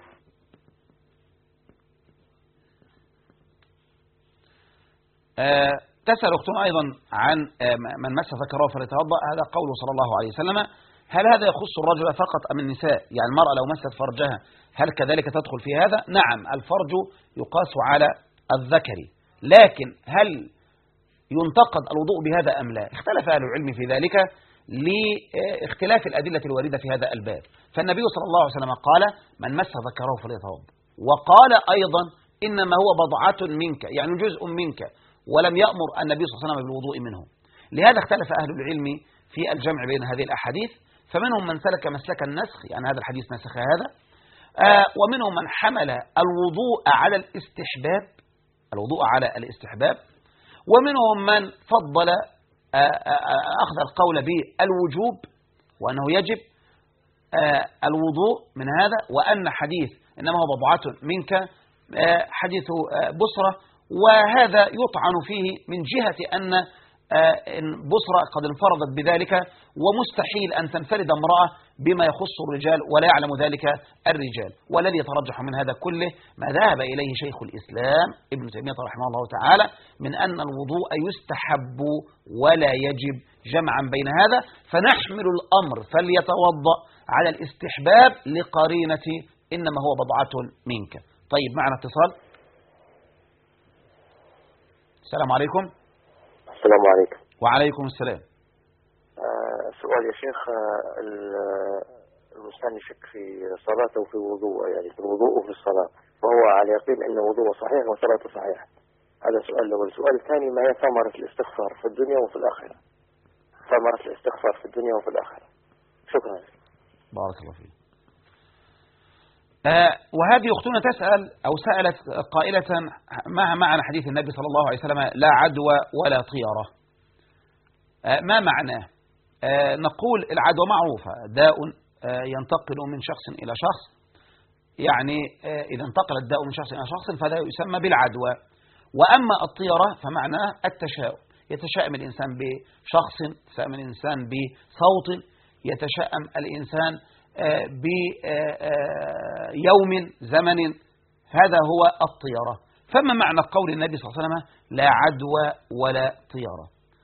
آه تسأل أختنا أيضا عن آه من مس ذكره فليتوضأ، هذا قوله صلى الله عليه وسلم. هل هذا يخص الرجل فقط أم النساء؟ يعني المرأة لو مست فرجها هل كذلك تدخل في هذا؟ نعم، الفرج يقاس على الذكر، لكن هل ينتقد الوضوء بهذا أم لا؟ اختلف أهل العلم في ذلك لاختلاف الأدلة الواردة في هذا الباب. فالنبي صلى الله عليه وسلم قال: من مس ذكره فليتوضأ، وقال أيضا: إنما هو بضعة منك، يعني جزء منك، ولم يأمر النبي صلى الله عليه وسلم بالوضوء منه. لهذا اختلف أهل العلم في الجمع بين هذه الأحاديث، فمنهم من سلك مسلك النسخ، يعني هذا الحديث نسخ هذا، آه ومنهم من حمل الوضوء على الاستحباب، الوضوء على الاستحباب، ومنهم من فضل آه آه أخذ القول بالوجوب وأنه يجب آه الوضوء من هذا، وأن حديث إنما هو بضعة منك آه حديث آه بصرة، وهذا يطعن فيه من جهة أن بصرة قد انفردت بذلك، ومستحيل أن تنفرد امرأة بما يخص الرجال ولا يعلم ذلك الرجال. والذي يترجح من هذا كله ما ذهب إليه شيخ الإسلام ابن تيمية رحمه الله تعالى من أن الوضوء يستحب ولا يجب، جمعا بين هذا، فنحمل الأمر فليتوضأ على الاستحباب لقرينة إنما هو بضعة منك. طيب معنا اتصال. السلام عليكم. السلام عليكم. وعليكم السلام. آه سؤال يا شيخ، آه الإنسان يشك في صلاته وفي وضوءه، يعني في الوضوء وفي الصلاة، وهو على يقين أن وضوءه صحيح وصلاته صحيحة. هذا السؤال الأول. السؤال الثاني: ما هي ثمرة الاستغفار في الدنيا وفي الآخرة؟ ثمرة الاستغفار في الدنيا وفي الآخرة. شكرا. بارك الله فيك. آه وهذه أختنا تسأل أو سألت قائلة: ما معنى حديث النبي صلى الله عليه وسلم لا عدوى ولا طيرة؟ آه ما معناه؟ آه نقول العدوى معروفة، داء آه ينتقل من شخص إلى شخص، يعني آه إذا انتقل الداء من شخص إلى شخص فهذا يسمى بالعدوى. وأما الطيرة فمعناه التشاؤم، يتشائم الإنسان بشخص، يتشائم الإنسان بصوت، يتشائم الإنسان بيوم زمن، هذا هو الطيرة. فما معنى قول النبي صلى الله عليه وسلم لا عدوى ولا طيرة؟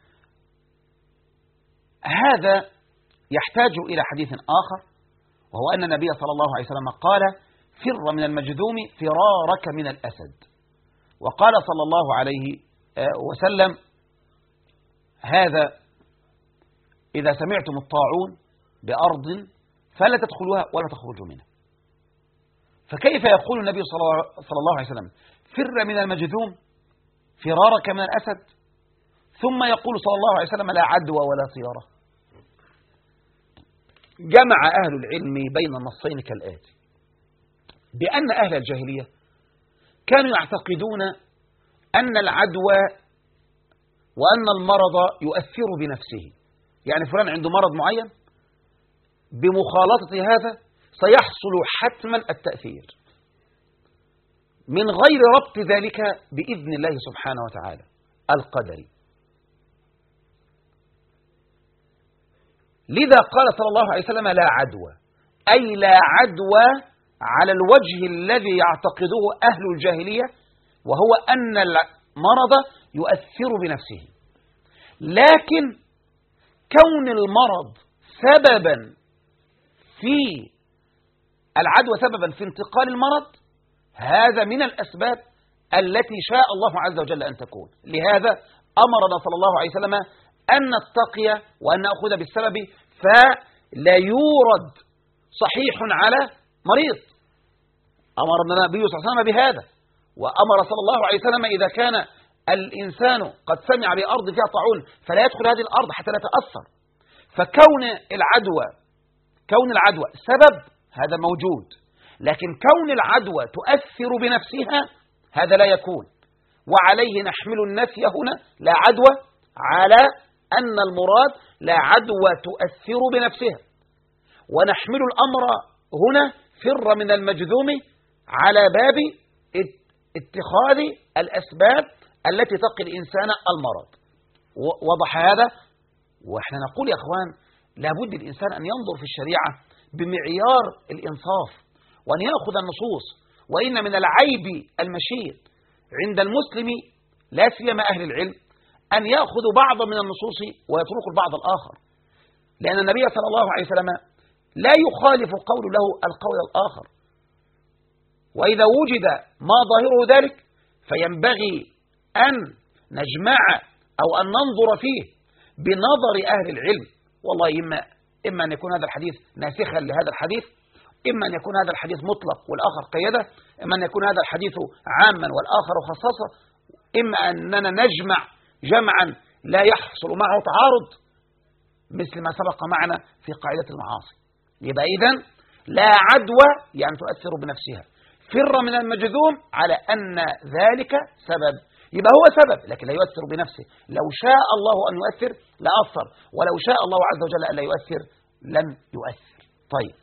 هذا يحتاج إلى حديث آخر، وهو أن النبي صلى الله عليه وسلم قال: فر من المجذوم فرارك من الأسد. وقال صلى الله عليه وسلم: هذا إذا سمعتم الطاعون بأرض فلا تدخلوها ولا تخرجوا منها. فكيف يقول النبي صلى الله عليه وسلم فر من المجذوم فرارك من الأسد، ثم يقول صلى الله عليه وسلم لا عدوى ولا طيرة؟ جمع أهل العلم بين النصين كالآتي: بأن أهل الجاهلية كانوا يعتقدون أن العدوى وأن المرض يؤثر بنفسه، يعني فلان عنده مرض معين بمخالطة هذا سيحصل حتما التأثير من غير ربط ذلك بإذن الله سبحانه وتعالى القدري. لذا قال صلى الله عليه وسلم لا عدوى، أي لا عدوى على الوجه الذي يعتقده أهل الجاهلية، وهو أن المرض يؤثر بنفسه. لكن كون المرض سببا في العدوى، سببا في انتقال المرض، هذا من الأسباب التي شاء الله عز وجل أن تكون. لهذا أمرنا صلى الله عليه وسلم أن نتقي وأن نأخذ بالسبب، فلا يورد صحيح على مريض. أمرنا النبي صلى الله عليه وسلم بهذا، وأمر صلى الله عليه وسلم إذا كان الإنسان قد سمع بأرض فيها طاعون فلا يدخل هذه الأرض حتى لا تأثر. فكون العدوى كون العدوى سبب هذا موجود، لكن كون العدوى تؤثر بنفسها هذا لا يكون. وعليه نحمل النفي هنا لا عدوى على أن المراد لا عدوى تؤثر بنفسها، ونحمل الأمر هنا فر من المجذوم على باب اتخاذ الأسباب التي تقي الإنسان المرض. وضح هذا؟ وإحنا نقول يا أخوان لابد الإنسان أن ينظر في الشريعة بمعيار الإنصاف، وأن يأخذ النصوص. وإن من العيب المشير عند المسلم لا سيما أهل العلم أن يأخذوا بعض من النصوص ويتركوا البعض الآخر، لأن النبي صلى الله عليه وسلم لا يخالف قول له القول الآخر. وإذا وجد ما ظاهره ذلك فينبغي أن نجمع أو أن ننظر فيه بنظر أهل العلم. والله إما, إما أن يكون هذا الحديث ناسخا لهذا الحديث، إما أن يكون هذا الحديث مطلق والآخر قيده، إما أن يكون هذا الحديث عاما والآخر خصصه، إما أننا نجمع جمعا لا يحصل معه تعارض مثل ما سبق معنا في قاعدة المعاصي. يبقى إذن لا عدوى يعني تؤثر بنفسها، فر من المجذوم على أن ذلك سبب، يبقى هو سبب لكن لا يؤثر بنفسه. لو شاء الله أن يؤثر لأثر، ولو شاء الله عز وجل أن لا يؤثر لن يؤثر. طيب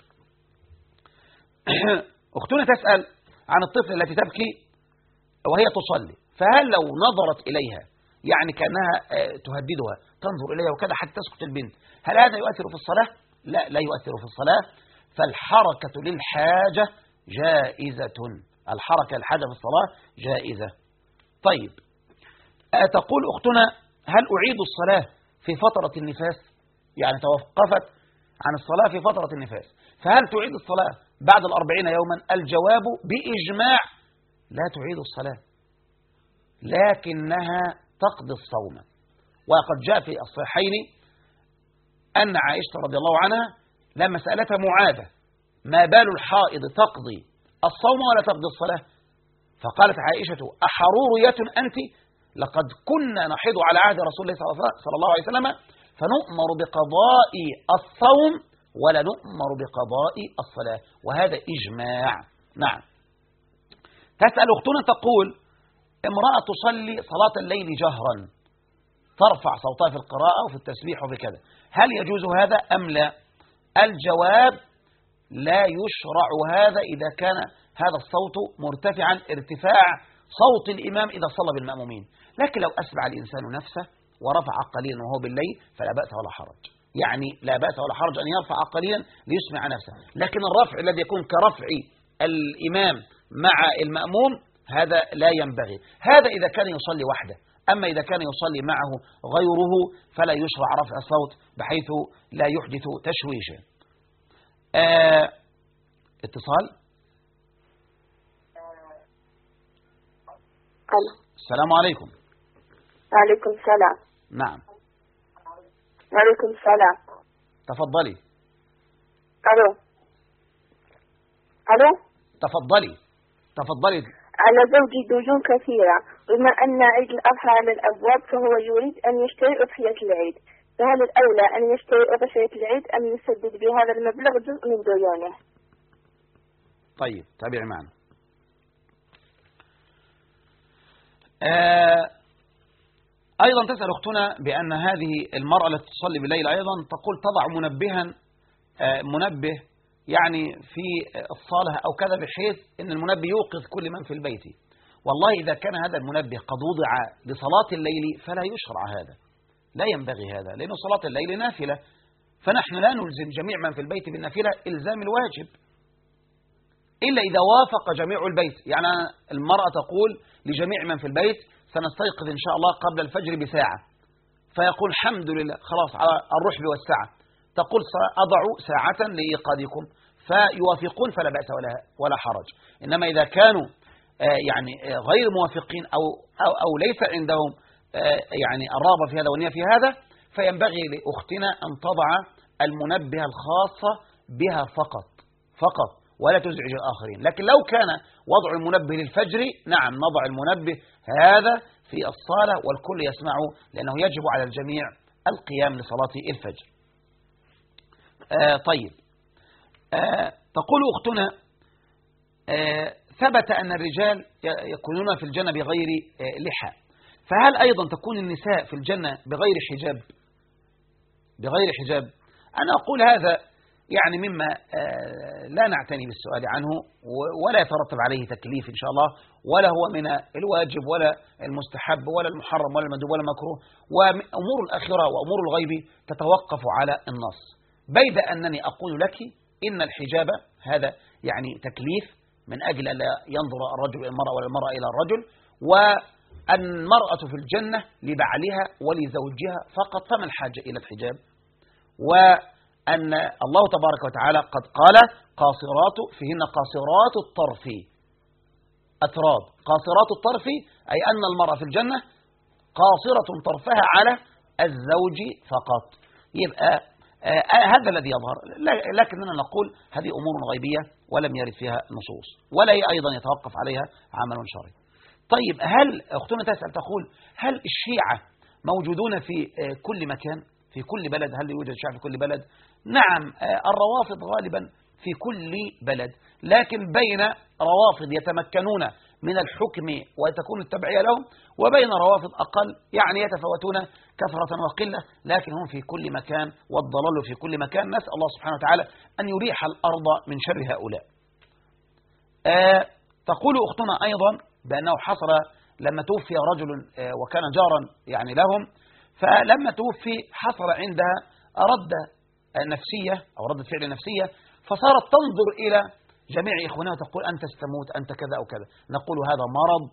أختنا تسأل عن الطفل التي تبكي وهي تصلي، فهل لو نظرت إليها يعني كأنها تهددها تنظر إليها وكذا حتى تسكت البنت، هل هذا يؤثر في الصلاة؟ لا لا يؤثر في الصلاة. فالحركة للحاجة جائزة، الحركة للحاجة في الصلاة جائزة. طيب تقول أختنا هل أعيد الصلاة في فترة النفاس؟ يعني توقفت عن الصلاة في فترة النفاس، فهل تعيد الصلاة بعد الأربعين يوما؟ الجواب بإجماع لا تعيد الصلاة، لكنها تقضي الصوم. وقد جاء في الصحيحين أن عائشة رضي الله عنها لما سألتها معاذة ما بال الحائض تقضي الصوم ولا تقضي الصلاة، فقالت عائشة أحرورية أنت؟ لقد كنا نحيض على عهد رسول الله صلى الله عليه وسلم فنؤمر بقضاء الصوم ولا نؤمر بقضاء الصلاة، وهذا إجماع. نعم. تسأل أختنا تقول امرأة تصلي صلاة الليل جهرا، ترفع صوتها في القراءة وفي التسبيح وفي كذا، هل يجوز هذا أم لا؟ الجواب لا يشرع هذا إذا كان هذا الصوت مرتفعا ارتفاع صوت الإمام إذا صلى بالمأمومين، لكن لو أسمع الإنسان نفسه ورفع قليلا وهو بالليل فلا بأس ولا حرج، يعني لا بأس ولا حرج أن يرفع قليلا ليسمع نفسه. لكن الرفع الذي يكون كرفع الإمام مع المأموم هذا لا ينبغي، هذا إذا كان يصلي وحده. أما إذا كان يصلي معه غيره فلا يشرع رفع الصوت بحيث لا يحدث تشويشا. آه اتصال. ألو. السلام عليكم. وعليكم السلام. نعم. وعليكم السلام. تفضلي. ألو. ألو. تفضلي تفضلي. على زوجي ديون كثيرة، بما أن عيد الأضحى على الأبواب فهو يريد أن يشتري أضحية العيد، فهل الأولى أن يشتري أضحية العيد أم يسدد بهذا المبلغ جزء من ديونه؟ طيب تابعي معنا. آه أيضا تسأل أختنا بأن هذه المرأة التي تصلي بالليل أيضا تقول تضع منبها آه منبه يعني في الصالة أو كذا بحيث أن المنبه يوقظ كل من في البيت. والله إذا كان هذا المنبه قد وضع لصلاة الليل فلا يشرع هذا، لا ينبغي هذا، لأن صلاة الليل نافلة، فنحن لا نلزم جميع من في البيت بالنافلة إلزام الواجب إلا إذا وافق جميع البيت. يعني المرأة تقول لجميع من في البيت سنستيقظ إن شاء الله قبل الفجر بساعة، فيقول الحمد لله خلاص على الرحب والسعة، تقول سأضع ساعة لإيقاظكم فيوافقون فلا بأس ولا, ولا حرج. إنما إذا كانوا يعني غير موافقين أو, أو, أو ليس عندهم يعني الرغبة في هذا والنية في هذا، فينبغي لأختنا أن تضع المنبه الخاصة بها فقط فقط ولا تزعج الآخرين. لكن لو كان وضع المنبه للفجر، نعم نضع المنبه هذا في الصالة والكل يسمعه، لأنه يجب على الجميع القيام لصلاة الفجر. آه طيب، آه تقول أختنا آه ثبت أن الرجال يكونون في الجنة بغير آه لحى، فهل أيضا تكون النساء في الجنة بغير حجاب؟ بغير حجاب أنا أقول هذا يعني مما آه لا نعتني بالسؤال عنه، ولا يترتب عليه تكليف إن شاء الله، ولا هو من الواجب ولا المستحب ولا المحرم ولا المندوب ولا المكروه، وأمور الآخرة وأمور الغيب تتوقف على النص، بيد أنني أقول لك إن الحجاب هذا يعني تكليف من أجل أن لا ينظر الرجل إلى المرأة ولا المرأة إلى الرجل، والمرأة في الجنة لبعلها ولزوجها فقط، فما الحاجة إلى الحجاب؟ وأن الله تبارك وتعالى قد قال قاصرات فيهن قاصرات الطرف أتراب، قاصرات الطرف أي أن المرأة في الجنة قاصرة طرفها على الزوج فقط. يبقى آه هذا الذي يظهر، لكننا نقول هذه أمور غيبية ولم يرد فيها نصوص، ولا أيضا يتوقف عليها عمل شرعي. طيب، هل أختنا تسأل تقول هل الشيعة موجودون في آه كل مكان في كل بلد؟ هل يوجد شيعة في كل بلد؟ نعم، آه الروافض غالبا في كل بلد، لكن بين روافض يتمكنون من الحكم وتكون التبعية لهم، وبين روافض أقل يعني يتفاوتون كثرة وقلة، لكن هم في كل مكان والضلال في كل مكان. نسأل الله سبحانه وتعالى أن يريح الأرض من شر هؤلاء. آه تقول أختنا أيضا بأنه حصل لما توفي رجل آه وكان جارا يعني لهم، فلما توفي حصل عندها ردة نفسية أو ردة فعل نفسية، فصارت تنظر إلى جميع إخوانها وتقول أنت ستموت، أنت كذا أو كذا. نقول هذا مرض،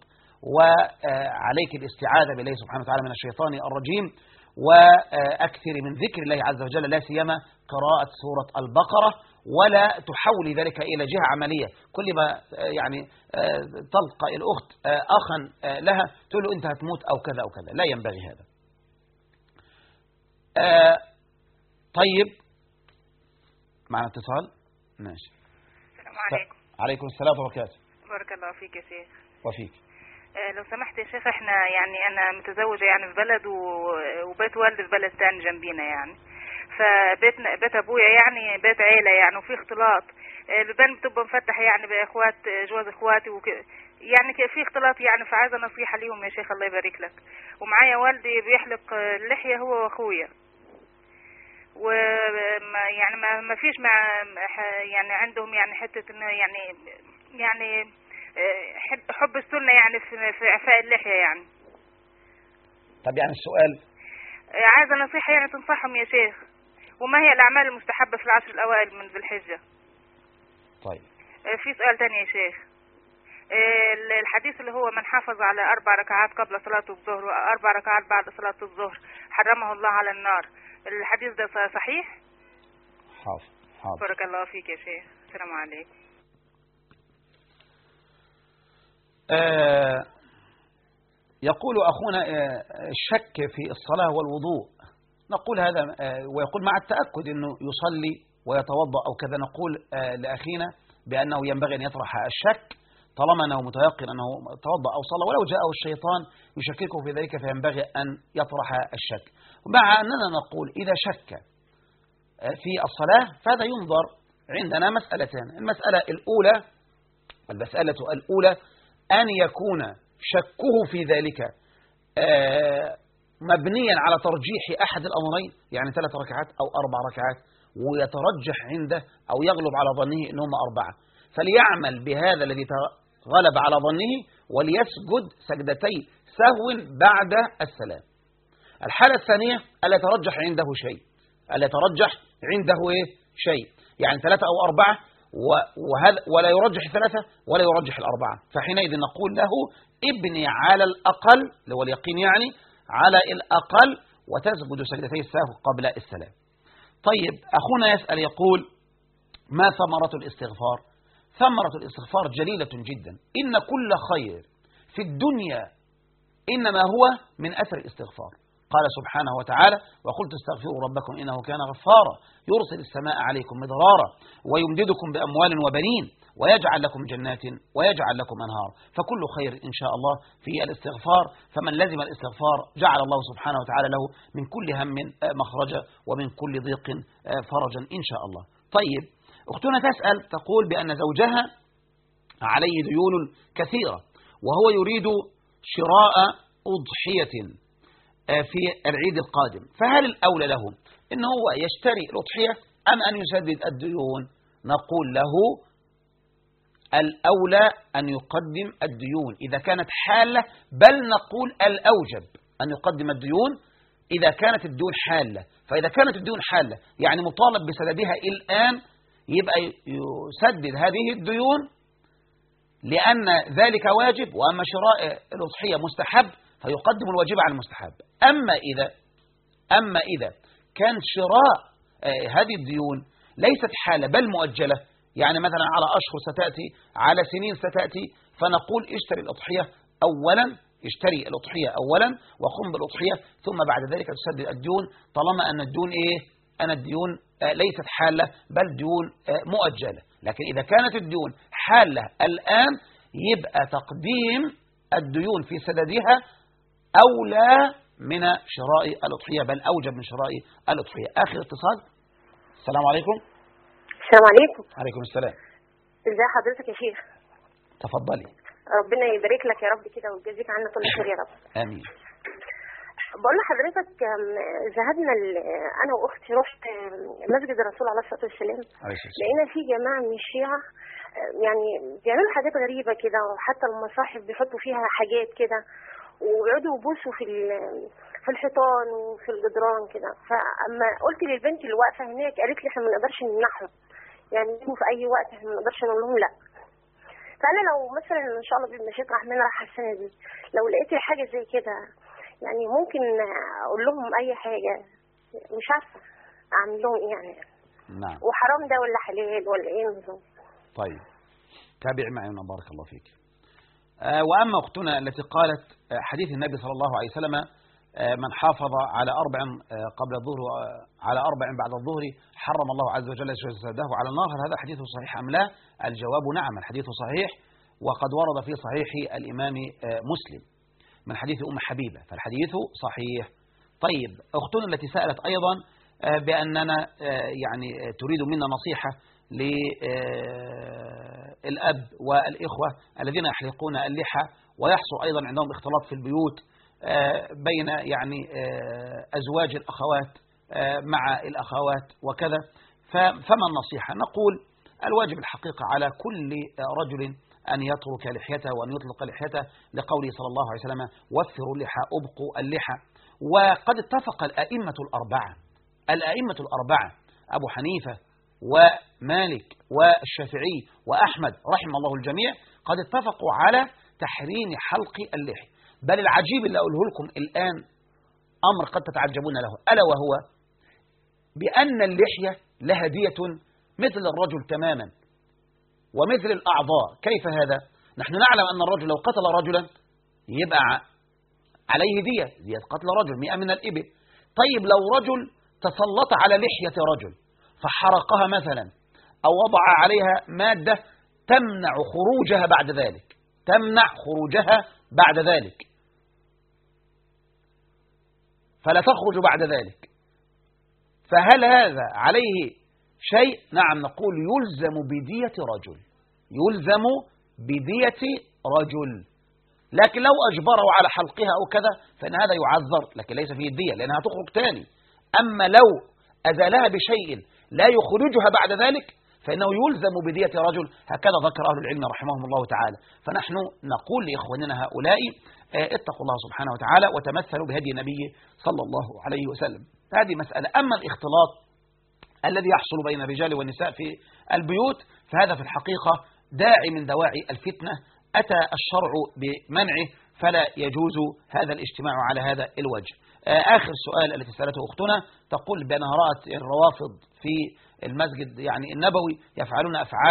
وعليك الاستعاذة بالله سبحانه وتعالى من الشيطان الرجيم، وأكثر من ذكر الله عز وجل، لا سيما قراءة سورة البقرة، ولا تحولي ذلك إلى جهة عملية. كل ما يعني تلقى الأخت أخا لها تقول له أنت هتموت أو كذا أو كذا، لا ينبغي هذا. طيب، معنا اتصال. ماشي. السلام عليكم. عليكم السلام ورحمة الله وبركاته. بارك الله فيك يا شيخ. وفيك. آه لو سمحت يا شيخ، احنا يعني انا متزوجة يعني في بلد وبيت والدي في بلد تاني جنبينا يعني، فبيتنا بيت ابويا يعني بيت عيلة يعني، وفي اختلاط، آه البيبان بتبقى مفتحة يعني باخوات جواز اخواتي وكده يعني في اختلاط يعني، فعايزة نصيحة ليهم يا شيخ الله يبارك لك. ومعايا والدي بيحلق اللحية هو واخويا، وما يعني ما ما فيش مع يعني عندهم يعني حتة انه يعني يعني حب السنة يعني في في اعفاء اللحية يعني. طب يعني السؤال عايزة نصيحة يعني تنصحهم يا شيخ، وما هي الأعمال المستحبة في العشر الأوائل من ذي الحجة؟ طيب، في سؤال تاني يا شيخ، الحديث اللي هو من حافظ على أربع ركعات قبل صلاة الظهر وأربع ركعات بعد صلاة الظهر حرمه الله على النار، الحديث ده صحيح؟ حاضر حاضر. بارك الله فيك يا شيخ. السلام عليكم. آه يقول أخونا آه الشك في الصلاة والوضوء، نقول هذا آه ويقول مع التأكد أنه يصلي ويتوضأ أو كذا، نقول آه لأخينا بأنه ينبغي أن يطرح الشك طالما أنه متيقن أنه توضأ أو صلى، ولو جاءه الشيطان يشككه في ذلك فينبغي أن يطرح الشك. مع أننا نقول إذا شك في الصلاة فهذا ينظر عندنا مسألتان. المسألة الأولى المسألة الأولى أن يكون شكه في ذلك مبنيا على ترجيح أحد الأمرين، يعني ثلاث ركعات أو أربع ركعات، ويترجح عنده أو يغلب على ظنه أنهم أربعة، فليعمل بهذا الذي غلب على ظنه وليسجد سجدتي سهو بعد السلام. الحالة الثانية ألا يترجح عنده شيء، ألا يترجح عنده إيه؟ شيء، يعني ثلاثة أو أربعة وهذا ولا يرجح ثلاثة ولا يرجح الأربعة، فحينئذ نقول له ابني على الأقل اللي هو اليقين يعني على الأقل وتسجد سجدتي السهو قبل السلام. طيب، أخونا يسأل يقول ما ثمرة الاستغفار؟ ثمرة الاستغفار جليلة جدا. إن كل خير في الدنيا إنما هو من أثر الاستغفار. قال سبحانه وتعالى: وقلت استغفروا ربكم إنه كان غفارا يرسل السماء عليكم مدرارا ويمددكم بأموال وبنين ويجعل لكم جنات ويجعل لكم أنهار. فكل خير إن شاء الله في الاستغفار، فمن لزم الاستغفار جعل الله سبحانه وتعالى له من كل هم مخرجا ومن كل ضيق فرجا إن شاء الله. طيب، أختنا تسأل تقول بأن زوجها عليه ديون كثيرة وهو يريد شراء أضحية في العيد القادم، فهل الأولى له إن هو يشتري الأضحية أم أن يسدد الديون؟ نقول له الأولى أن يقدم الديون إذا كانت حالة، بل نقول الأوجب أن يقدم الديون إذا كانت الديون حالة. فإذا كانت الديون حالة يعني مطالب بسددها الآن، يبقى يسدد هذه الديون لأن ذلك واجب، وأما شراء الأضحية مستحب فيقدم الواجب على المستحب. أما إذا أما إذا كان شراء هذه الديون ليست حالة بل مؤجلة، يعني مثلا على أشهر ستأتي، على سنين ستأتي، فنقول اشتري الأضحية أولا، اشتري الأضحية أولا وقم بالأضحية، ثم بعد ذلك تسدد الديون، طالما أن الديون إيه؟ أن الديون ليست حالة بل ديون مؤجلة. لكن إذا كانت الديون حالة الآن يبقى تقديم الديون في سددها أولى من شراء الأضحية، بل أوجب من شراء الأضحية. آخر اتصال. السلام عليكم. السلام عليكم. عليكم السلام. ازي حضرتك يا شيخ؟ تفضلي. ربنا يبارك لك يا رب كده ويجازيك عنا كل خير يا رب. آمين. بقول لحضرتك ذهبنا انا واختي، رحت مسجد الرسول عليه الصلاه والسلام، لقينا في جماعه من الشيعه يعني بيعملوا حاجات غريبه كده، وحتى المصاحف بيحطوا فيها حاجات كده ويقعدوا يبوسوا في في الحيطان وفي الجدران كده. فاما قلت للبنت اللي واقفه هناك قالت لي احنا ما نقدرش نمنعهم، يعني يجوا في اي وقت احنا ما نقدرش نقول لهم لا. فانا لو مثلا ان شاء الله بمشيئه الرحمن رايحه السنه دي لو لقيت حاجه زي كده يعني ممكن اقول لهم اي حاجه، مش عارفه اعمل لهم ايه يعني. نعم. وحرام ده ولا حلال ولا ايه النظام؟ طيب تابع معي بارك الله فيك. آه واما اختنا التي قالت آه حديث النبي صلى الله عليه وسلم آه من حافظ على اربع آه قبل الظهر وعلى اربع بعد الظهر حرم الله عز وجل جسده على النار، هل هذا حديث صحيح ام لا؟ الجواب نعم، الحديث صحيح، وقد ورد في صحيح الامام آه مسلم من حديث أم حبيبة، فالحديث صحيح. طيب أختنا التي سألت أيضا بأننا يعني تريد منا نصيحة للأب والإخوة الذين يحلقون اللحى ويحصل أيضا عندهم اختلاط في البيوت بين يعني أزواج الأخوات مع الأخوات وكذا، فما النصيحة؟ نقول الواجب الحقيقة على كل رجل أن يترك لحيته وأن يطلق لحيته، لقوله صلى الله عليه وسلم وفروا اللحى أبقوا اللحى. وقد اتفق الأئمة الأربعة الأئمة الأربعة أبو حنيفة ومالك والشافعي وأحمد رحم الله الجميع قد اتفقوا على تحريم حلق اللحى. بل العجيب اللي أقوله لكم الآن أمر قد تتعجبون له، ألا وهو بأن اللحية لها دية مثل الرجل تماما ومثل الأعضاء. كيف هذا؟ نحن نعلم أن الرجل لو قتل رجلا يبقى عليه دية دية قتل رجل مئة من الإبل. طيب لو رجل تسلط على لحية رجل فحرقها مثلا أو وضع عليها مادة تمنع خروجها بعد ذلك تمنع خروجها بعد ذلك فلا تخرج بعد ذلك، فهل هذا عليه شيء؟ نعم، نقول يلزم بدية رجل يلزم بدية رجل لكن لو أجبره على حلقها أو كذا فإن هذا يعذر، لكن ليس فيه الدية لأنها تخرج تاني. أما لو أزالها بشيء لا يخرجها بعد ذلك فإنه يلزم بدية رجل، هكذا ذكر أهل العلم رحمهم الله تعالى. فنحن نقول لإخواننا هؤلاء اتقوا الله سبحانه وتعالى وتمثلوا بهدي النبي صلى الله عليه وسلم. هذه مسألة. أما الاختلاط الذي يحصل بين الرجال والنساء في البيوت فهذا في الحقيقة داعي من دواعي الفتنة أتى الشرع بمنعه، فلا يجوز هذا الاجتماع على هذا الوجه. آخر سؤال التي سألته أختنا تقول بأنها رأت الروافض في المسجد يعني النبوي يفعلون أفعالا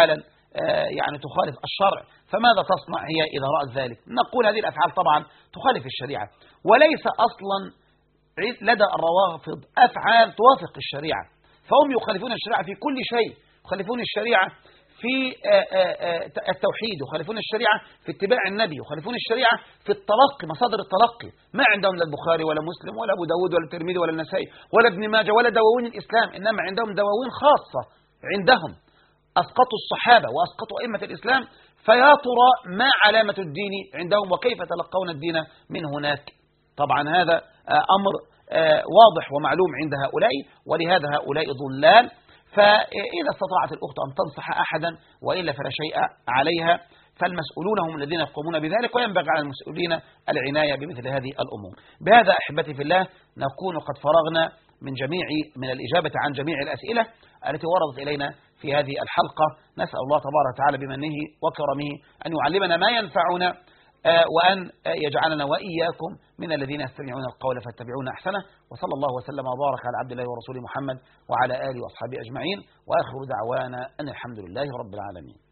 يعني تخالف الشرع، فماذا تصنع هي إذا رأت ذلك؟ نقول هذه الأفعال طبعا تخالف الشريعة، وليس أصلا لدى الروافض أفعال توافق الشريعة، فهم يخالفون الشريعة في كل شيء، يخالفون الشريعة في التوحيد، يخالفون الشريعة في اتباع النبي، يخالفون الشريعة في التلقي، مصادر التلقي ما عندهم لا البخاري ولا مسلم ولا أبو داود ولا الترمذي ولا النسائي ولا ابن ماجه ولا دواوين الإسلام، إنما عندهم دواوين خاصة عندهم أسقطوا الصحابة وأسقطوا أئمة الإسلام، فيا ترى ما علامة الدين عندهم وكيف تلقون الدين من هناك؟ طبعا هذا أمر واضح ومعلوم عند هؤلاء، ولهذا هؤلاء ضلال. فإذا استطاعت الأخت أن تنصح أحدا وإلا فلا شيء عليها، فالمسؤولون هم الذين يقومون بذلك، وينبغي على المسؤولين العناية بمثل هذه الأمور. بهذا أحبتي في الله نكون قد فرغنا من جميع من الإجابة عن جميع الأسئلة التي وردت إلينا في هذه الحلقة. نسأل الله تبارك وتعالى بمنه وكرمه أن يعلمنا ما ينفعنا، وأن يجعلنا وإياكم من الذين يستمعون القول فاتبعون أحسنه. وصلى الله وسلم وبارك على عبد الله ورسوله محمد وعلى آله وأصحابه أجمعين، وآخر دعوانا أن الحمد لله رب العالمين.